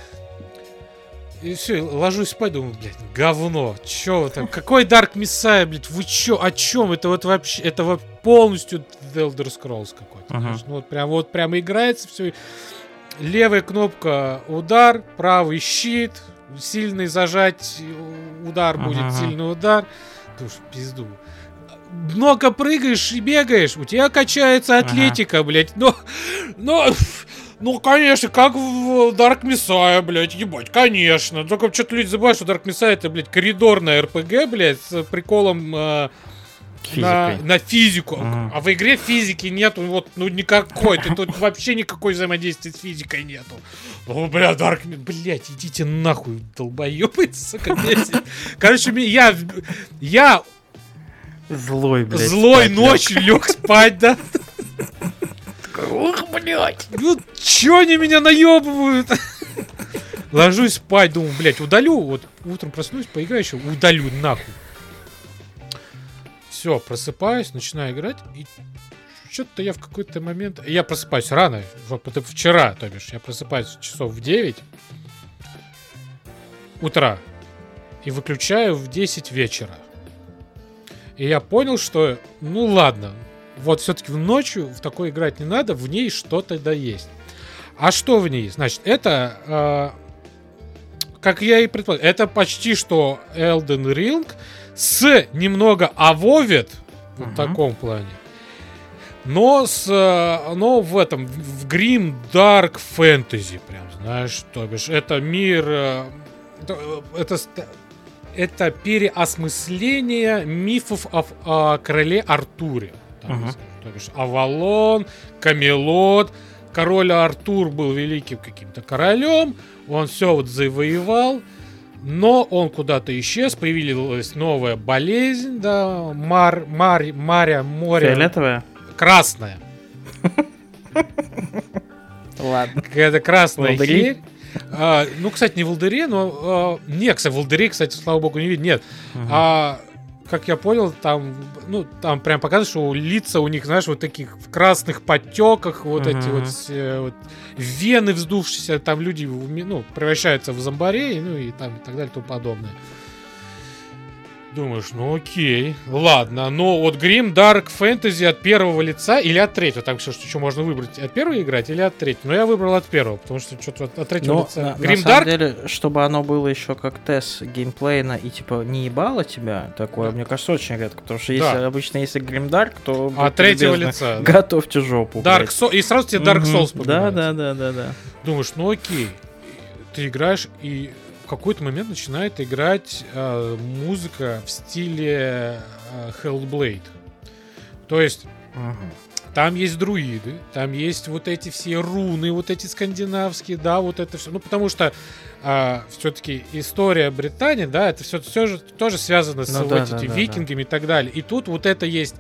И все, ложусь спать, думаю, блядь, говно, чё там, какой Dark Messiah, блядь, вы чё, о чем? Это вот вообще, это вот полностью Elder Scrolls какой-то, ну вот прям играется все. Левая кнопка удар, правый щит, сильный зажать удар будет, сильный удар. Ты уж пизду. Много прыгаешь и бегаешь, у тебя качается атлетика, блядь, ну, конечно, как в Dark Messiah, блядь, ебать, конечно. Только что-то люди забывают, что Dark Messiah это, блядь, коридорная РПГ, блядь, с приколом на физику. А в игре физики нету, вот, ну, никакой. Тут вообще никакой взаимодействия с физикой нету. О, бля, Dark, блядь, идите нахуй, долбоёбы, сука, блядь. Короче, я злой, блядь, злой ночью лег спать, да? Ух, блядь. Ну, чё они меня наебывают? Ложусь спать, думаю, блядь, удалю. Вот утром проснусь, поиграю еще, удалю нахуй. Все, просыпаюсь, начинаю играть, и что-то я в какой-то момент... Я просыпаюсь рано, вчера, то бишь, я просыпаюсь часов в 9 утра и выключаю в 10 вечера. И я понял, что, ну ладно, вот все-таки ночью в такой играть не надо, в ней что-то да есть. А что в ней? Значит, это, как я и предполагал, это почти что Elden Ring с немного авовет, в таком плане. Но в этом, в Grim Dark Fantasy, прям, знаешь, то бишь, это мир, это переосмысление мифов о короле Артуре. То бишь Авалон, Камелот. Король Артур был великим каким-то королем, он все вот завоевал, но он куда-то исчез, появилась новая болезнь, да, море. Фиолетовая? Красная. Ладно. Какая-то красная Волдыри? херь. Ну, кстати, не волдыри, но... Не, кстати, волдыри, кстати, слава богу, не видно. Нет. Как я понял, там прям показывают, что лица у них, знаешь, вот таких в красных подтеках, вот эти вот вены вздувшиеся, там люди, превращаются в зомбарей, и там и так далее, и тому подобное. Думаешь, окей, ладно. Но вот Grim Dark Fantasy от первого лица или от третьего? Там что можно выбрать? От первого играть или от третьего? Но я выбрал от первого, потому что что-то от третьего лица. На самом деле, чтобы оно было еще как тест геймплейно и типа не ебало тебя, такое, мне кажется, очень редко. Потому что обычно если Grim Dark, то... От третьего лица. Готовьте жопу. И сразу тебе Dark Souls поднимается. Да. Думаешь, окей. Ты играешь и... В какой-то момент начинает играть музыка в стиле Hellblade. То есть там есть друиды, там есть вот эти все руны, вот эти скандинавские, да, вот это все. Ну, потому что все-таки история Британии, да, это все же тоже связано с викингами и так далее. И тут вот это есть...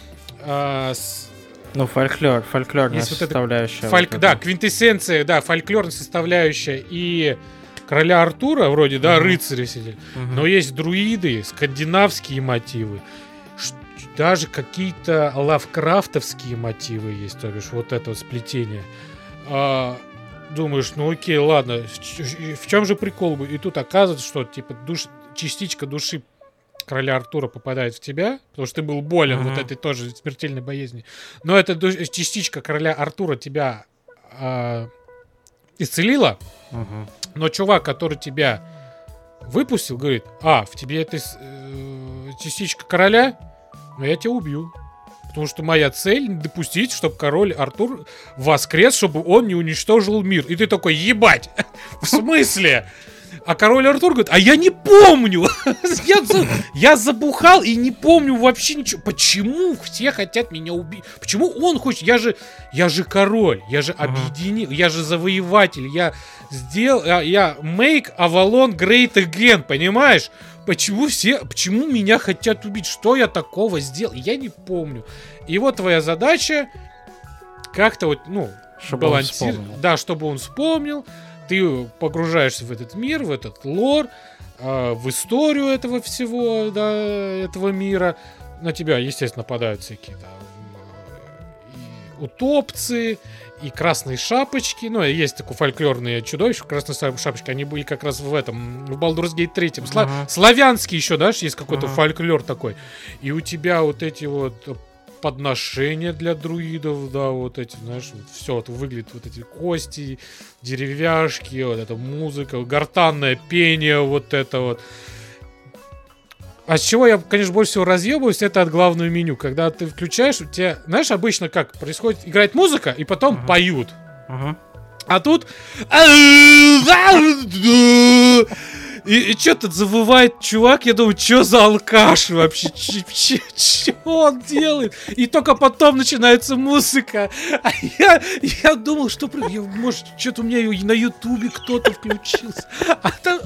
фольклорная составляющая. Квинтэссенция, да, фольклорная составляющая и... Короля Артура вроде, да, рыцари сидели. Но есть друиды, скандинавские мотивы. Даже какие-то лавкрафтовские мотивы есть, то бишь вот это вот сплетение. Думаешь, окей, ладно, в чем же прикол будет? И тут оказывается, что типа частичка души короля Артура попадает в тебя, потому что ты был болен вот этой тоже смертельной болезнью. Но эта частичка короля Артура тебя исцелила. Но чувак, который тебя выпустил, говорит: в тебе эта частичка короля, но я тебя убью. Потому что моя цель не допустить, чтобы король Артур воскрес, чтобы он не уничтожил мир. И ты такой: ебать! В смысле? А король Артур говорит: я не помню! Я забухал и не помню вообще ничего. Почему все хотят меня убить? Почему он хочет? Я же король, я же объединил, я же завоеватель, я make Avalon great again, понимаешь? Почему меня хотят убить? Что я такого сделал? Я не помню. И вот твоя задача как-то балансировать. Да, чтобы он вспомнил. Ты погружаешься в этот мир, в этот лор, в историю этого всего, да, этого мира. На тебя, естественно, нападают всякие и утопцы, и красные шапочки. Ну, есть такое фольклорные чудовища, красные шапочки. Они были как раз в Baldur's Gate 3. Славянский еще, да, есть какой-то фольклор такой. И у тебя вот эти вот подношения для друидов, да, вот эти, знаешь, вот все вот выглядит, вот эти кости, деревяшки, вот эта музыка, гортанное пение, вот это вот. А с чего я, конечно, больше всего разъебываюсь, это от главного меню. Когда ты включаешь, у тебя, знаешь, обычно как происходит, играет музыка, и потом поют. А тут... И что-то завывает чувак, я думаю, что за алкаш вообще, что он делает? И только потом начинается музыка. А я думал, что, может, что-то у меня на ютубе кто-то включился. А там...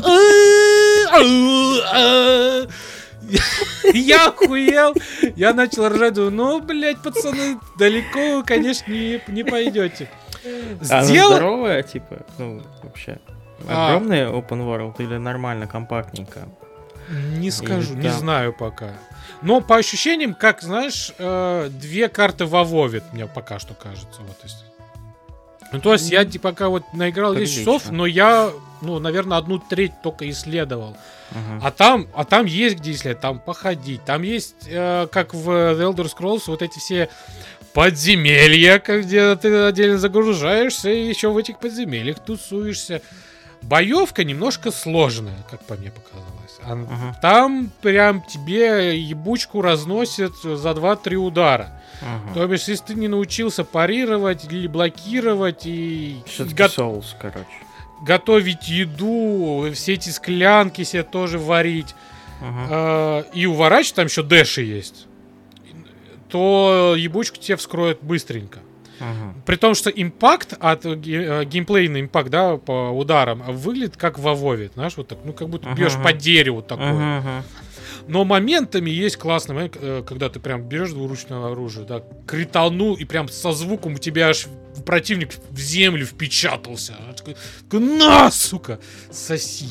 Я охуел, я начал ржать, думаю, блядь, пацаны, далеко вы, конечно, не пойдете. Здоровая, типа, вообще... Огромный open world или нормально, компактненько? Не скажу, не знаю пока. Но по ощущениям, как, знаешь, 2 карты во Вове, мне пока что кажется. Вот, то есть я пока вот наиграл 10 часов, но я, наверное, 1/3 только исследовал. А там есть где исследовать, там походить. Там есть, как в The Elder Scrolls, вот эти все подземелья, где ты отдельно загружаешься, и еще в этих подземельях тусуешься. Боевка немножко сложная, как по мне показалось. Там прям тебе ебучку разносят за 2-3 удара. То бишь, если ты не научился парировать или блокировать и... Souls, короче. Готовить еду, все эти склянки себе тоже варить. И уворачивать, там еще дэши есть. То ебучку тебе вскроют быстренько. При том, что импакт геймплейный импакт, да, по ударам выглядит как во Вове, знаешь, вот так, ну как будто бьешь по дереву такое. Но моментами есть классный момент, когда ты прям берешь двуручное оружие, да, кританул, и прям со звуком у тебя аж противник в землю впечатался. Такой, на, сука, соси.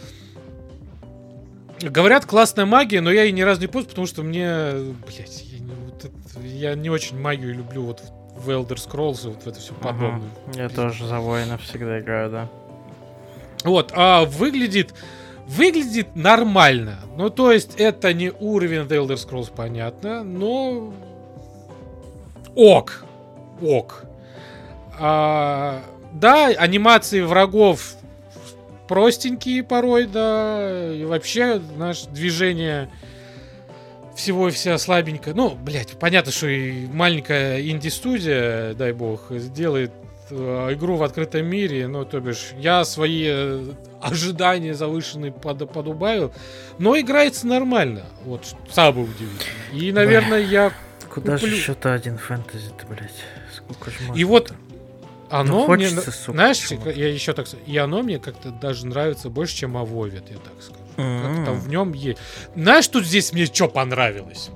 Говорят, классная магия, но я ей ни разу не пользуюсь, потому что мне, блять, я не очень магию люблю вот в Elder Scrolls, вот в это все подобное. Я тоже за воинов всегда играю, да. Вот, а выглядит нормально. Ну, то есть, это не уровень The Elder Scrolls, понятно, но ок. Да, анимации врагов простенькие порой, да, и вообще наше движение всего и вся слабенько. Ну, блять, понятно, что и маленькая инди-студия, дай бог, сделает игру в открытом мире, ну, то бишь, я свои ожидания завышенные подубавил, но играется нормально, вот, самое удивительное. И, наверное, я куда же что-то один фэнтези-то, блять, сколько же можно. И вот оно мне, сука, знаешь, я еще так скажу, и оно мне как-то даже нравится больше, чем Авовит, я так скажу. Как-то в нем есть. Знаешь, тут здесь мне что понравилось?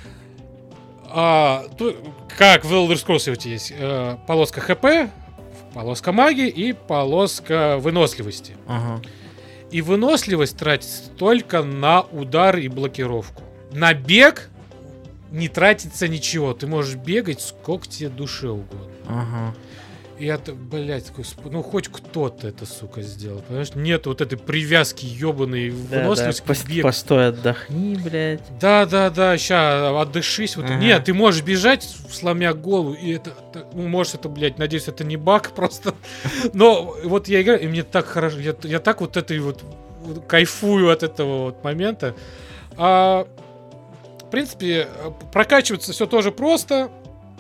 Как в Elder Scrolls есть полоска ХП, полоска магии и полоска выносливости. И выносливость тратится только на удар и блокировку. На бег не тратится ничего. Ты можешь бегать сколько тебе душе угодно. И это, блядь, такой, ну хоть кто-то это, сука, сделал. Понимаешь, нет вот этой привязки ебаной выносливости к бегу. Постой, отдохни, блядь. Да, ща отдышись. Вот. Нет, ты можешь бежать, сломя голову, и это, ну, может, это, блядь, надеюсь, это не баг просто. Но вот я играю, и мне так хорошо, я так вот этой вот кайфую от этого вот момента. В принципе, прокачиваться все тоже просто.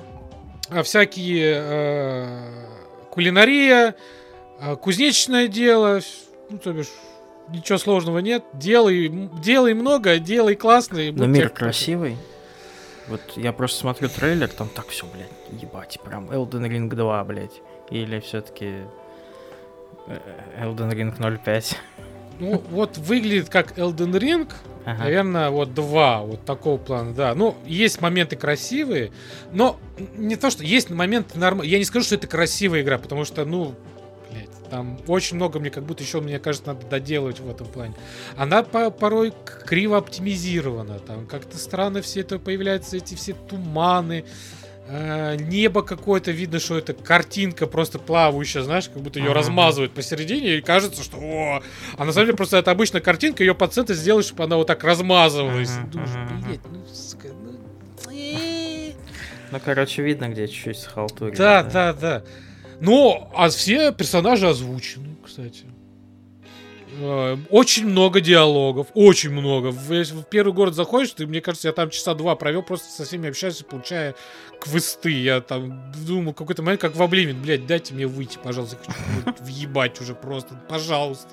Всякие кулинария, кузнечное дело, ну, то бишь, ничего сложного нет. Делай много, делай классно. Но мир красивый. Вот я просто смотрю трейлер, там так все, блядь, ебать, прям Elden Ring 2, блядь. Или все-таки Elden Ring 0.5. Ну, вот выглядит как Elden Ring, наверное, вот 2, вот такого плана, да. Ну, есть моменты красивые, но не то, что есть моменты нормальные. Я не скажу, что это красивая игра, потому что, ну, блядь, там очень много мне как будто еще, мне кажется, надо доделывать в этом плане. Она порой криво оптимизирована, там как-то странно все это появляются, эти все туманы, небо какое-то, видно, что это картинка просто плавающая, знаешь, как будто ее размазывают посередине, и кажется, что о! А на самом деле просто это обычная картинка, ее по центру сделать, чтобы она вот так размазывалась. Блять, ну, сука, ну, короче, видно, где чуть-чуть схалтурили. Да. Ну, а все персонажи озвучены, кстати. Очень много диалогов, очень много. В первый город заходишь, ты, мне кажется, я там часа 2 провел, просто со всеми общаюсь, получая квесты. Я там думал, какой-то момент, как в Oblivion, блядь, дайте мне выйти, пожалуйста, я хочу въебать уже просто, пожалуйста.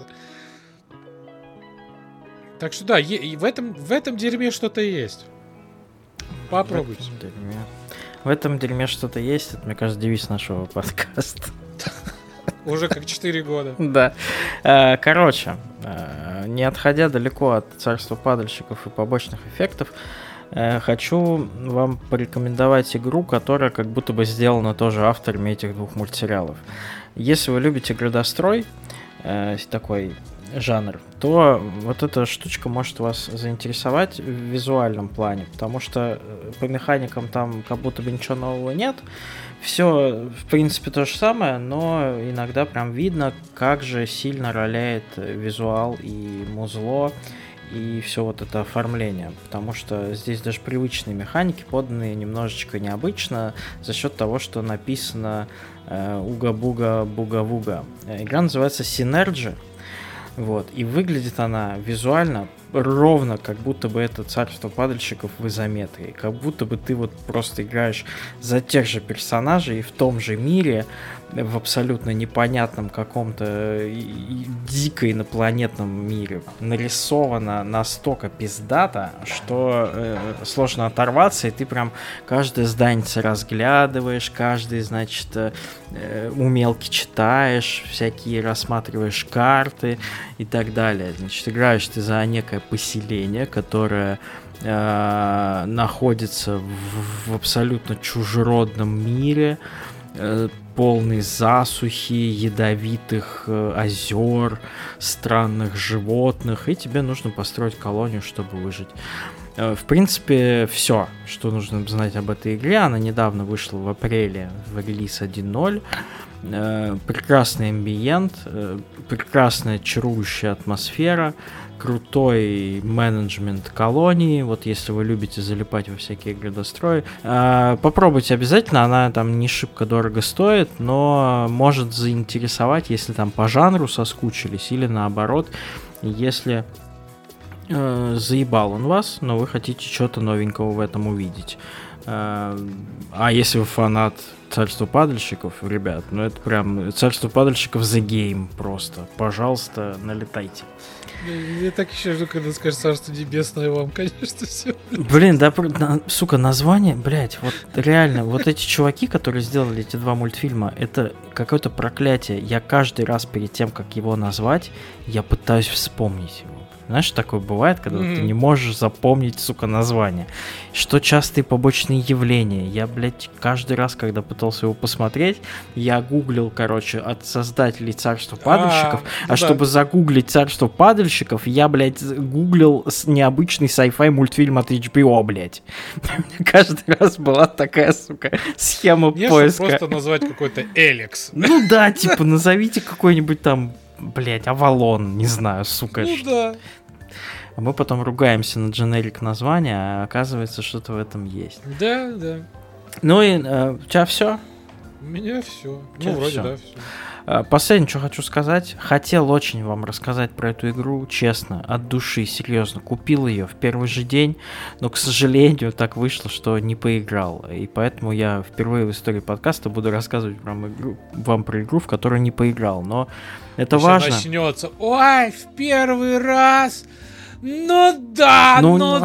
Так что да, в этом дерьме что-то есть. Попробуйте. В этом дерьме что-то есть, это, мне кажется, девиз нашего подкаста. Уже как 4 года. Да. Короче, не отходя далеко от царства падальщиков и побочных эффектов, хочу вам порекомендовать игру, которая как будто бы сделана тоже авторами этих двух мультсериалов. Если вы любите градострой, такой жанр, то вот эта штучка может вас заинтересовать в визуальном плане, потому что по механикам там как будто бы ничего нового нет. Все, в принципе, то же самое, но иногда прям видно, как же сильно роляет визуал и музло, и все вот это оформление. Потому что здесь даже привычные механики поданы немножечко необычно за счет того, что написано уга-буга-буга-вуга. Игра называется Synergy. Вот, и выглядит она визуально ровно как будто бы это царство падальщиков в изометрии. Как будто бы ты вот просто играешь за тех же персонажей в том же мире, в абсолютно непонятном каком-то дико инопланетном мире. Нарисовано настолько пиздато, что сложно оторваться, и ты прям каждое зданице разглядываешь, каждый, значит, умелки читаешь, всякие рассматриваешь карты и так далее. Значит, играешь ты за некое поселение, которое находится в абсолютно чужеродном мире, полный засухи, ядовитых озер, странных животных, и тебе нужно построить колонию, чтобы выжить. В принципе, все, что нужно знать об этой игре. Она недавно вышла в апреле в релиз 1.0. Прекрасный амбиент, прекрасная чарующая атмосфера, крутой менеджмент колонии. Вот если вы любите залипать во всякие градострои, попробуйте обязательно. Она там не шибко дорого стоит, но может заинтересовать, если там по жанру соскучились, или наоборот, если заебал он вас, но вы хотите что-то новенького в этом увидеть. А если вы фанат царства падальщиков, ребят, ну это прям царство падальщиков the game просто. Пожалуйста, налетайте. Я так еще жду, когда скажешь царство небесное вам, конечно, все. Блин, да, сука, название, блять, вот реально, вот эти чуваки, которые сделали эти два мультфильма, это какое-то проклятие. Я каждый раз перед тем, как его назвать, я пытаюсь вспомнить его. Знаешь, такое бывает, когда ты не можешь запомнить, сука, название. Что частые побочные явления. Я, блядь, каждый раз, когда пытался его посмотреть, я гуглил, короче, от создателей царства падальщиков. Чтобы загуглить царство падальщиков, я, блядь, гуглил необычный sci-fi мультфильм от HBO, блядь. Каждый раз была такая, сука, схема поиска. Просто назвать какой-то Эликс. Ну да, типа, назовите какой-нибудь там, блять, Авалон, не знаю, сука. Ну да. А мы потом ругаемся на дженерик названия, а оказывается, что-то в этом есть. Да, да. Ну и у тебя все? У меня все. Ну, вроде всё. Да, все. Последнее, что хочу сказать. Хотел очень вам рассказать про эту игру, честно, от души, серьезно. Купил ее в первый же день, но, к сожалению, так вышло, что не поиграл. И поэтому я впервые в истории подкаста буду рассказывать вам про игру, в которую не поиграл. Но это важно. Начнется. Ой, в первый раз... Ну да.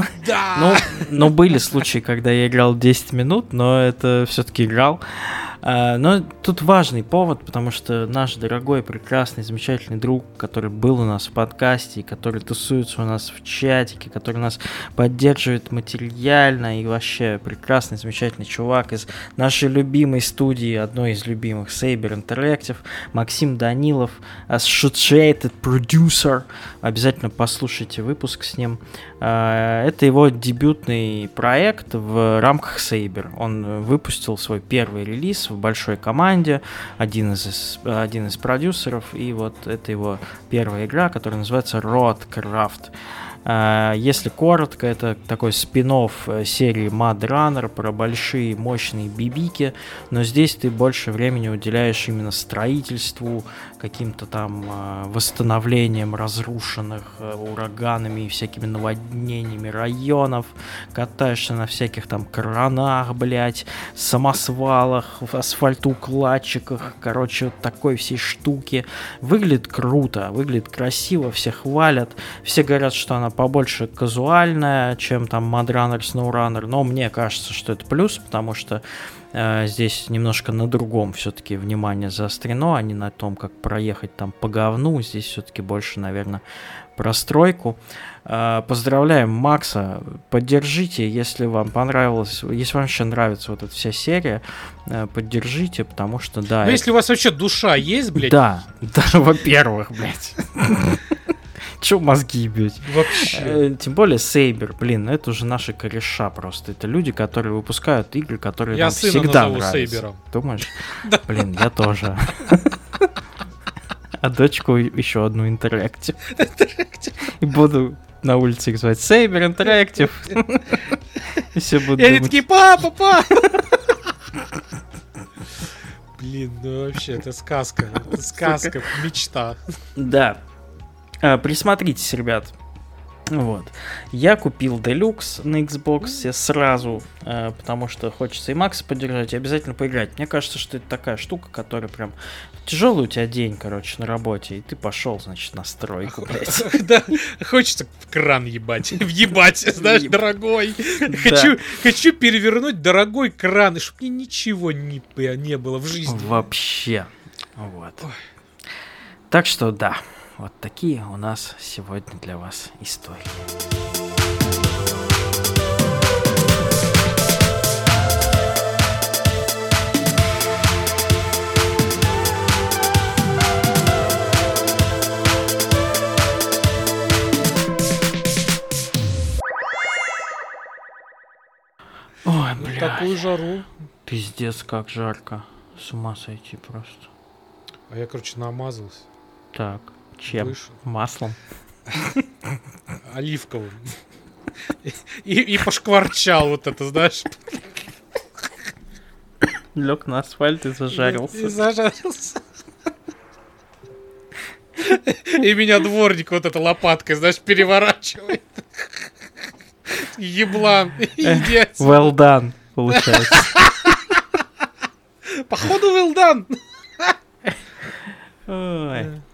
Но были случаи, когда я играл 10 минут, но это все-таки играл. Но тут важный повод, потому что наш дорогой, прекрасный, замечательный друг, который был у нас в подкасте, который тусуется у нас в чатике, который нас поддерживает материально, и вообще прекрасный, замечательный чувак из нашей любимой студии, одной из любимых, Saber Interactive, Максим Данилов, Associated Producer. Обязательно послушайте выпуск с ним. Это его дебютный проект в рамках Saber. Он выпустил свой первый релиз в большой команде, один из продюсеров, и вот это его первая игра, которая называется Roadcraft. Если коротко, это такой спин-офф серии Mad Runner про большие мощные бибики, но здесь ты больше времени уделяешь именно строительству, каким-то там восстановлением разрушенных ураганами и всякими наводнениями районов, катаешься на всяких там кранах, блять, самосвалах, асфальтоукладчиках, короче, вот такой всей штуки. Выглядит круто, выглядит красиво, все хвалят, все говорят, что она побольше казуальная, чем там Mad Runner, SnowRunner, но мне кажется, что это плюс, потому что здесь немножко на другом все-таки внимание заострено, а не на том, как проехать там по говну. Здесь все-таки больше, наверное, про стройку. Поздравляем Макса. Поддержите, если вам понравилось, если вам еще нравится вот эта вся серия, поддержите, потому что, да. Ну, если у вас вообще душа есть, блядь. Да, во-первых, блядь. Че мозги ебете? Вообще. Тем более Saber, блин, это уже наши кореша просто. Это люди, которые выпускают игры, которые нам всегда нравятся. Сейбером. Думаешь? Блин, я тоже. А дочку еще одну Interactive. И буду на улице их звать Saber Interactive. И все будут думать... И они такие, папа! Блин, ну вообще, это сказка. Это сказка, мечта. Да. Присмотритесь, ребят. Вот. Я купил Deluxe на Xbox сразу, потому что хочется и Макса поддержать, и обязательно поиграть. Мне кажется, что это такая штука, которая прям тяжелый у тебя день, короче, на работе, и ты пошел, значит, на стройку, блядь. Да, хочется в кран ебать. Въебать, знаешь, дорогой. Хочу перевернуть дорогой кран, и чтобы мне ничего не было в жизни. Вообще. Вот. Так что да. Вот такие у нас сегодня для вас истории. Ой, бля. Такую жару. Пиздец, как жарко. С ума сойти просто. А я, короче, намазался. Так. Чем? Вышел. Маслом? Оливковым. И пошкварчал вот это, знаешь. Лег на асфальт и зажарился. И зажарился. И меня дворник вот этой лопаткой, знаешь, переворачивает. Еблан. Иди отсюда. Well done, получается. Походу well done. Ой.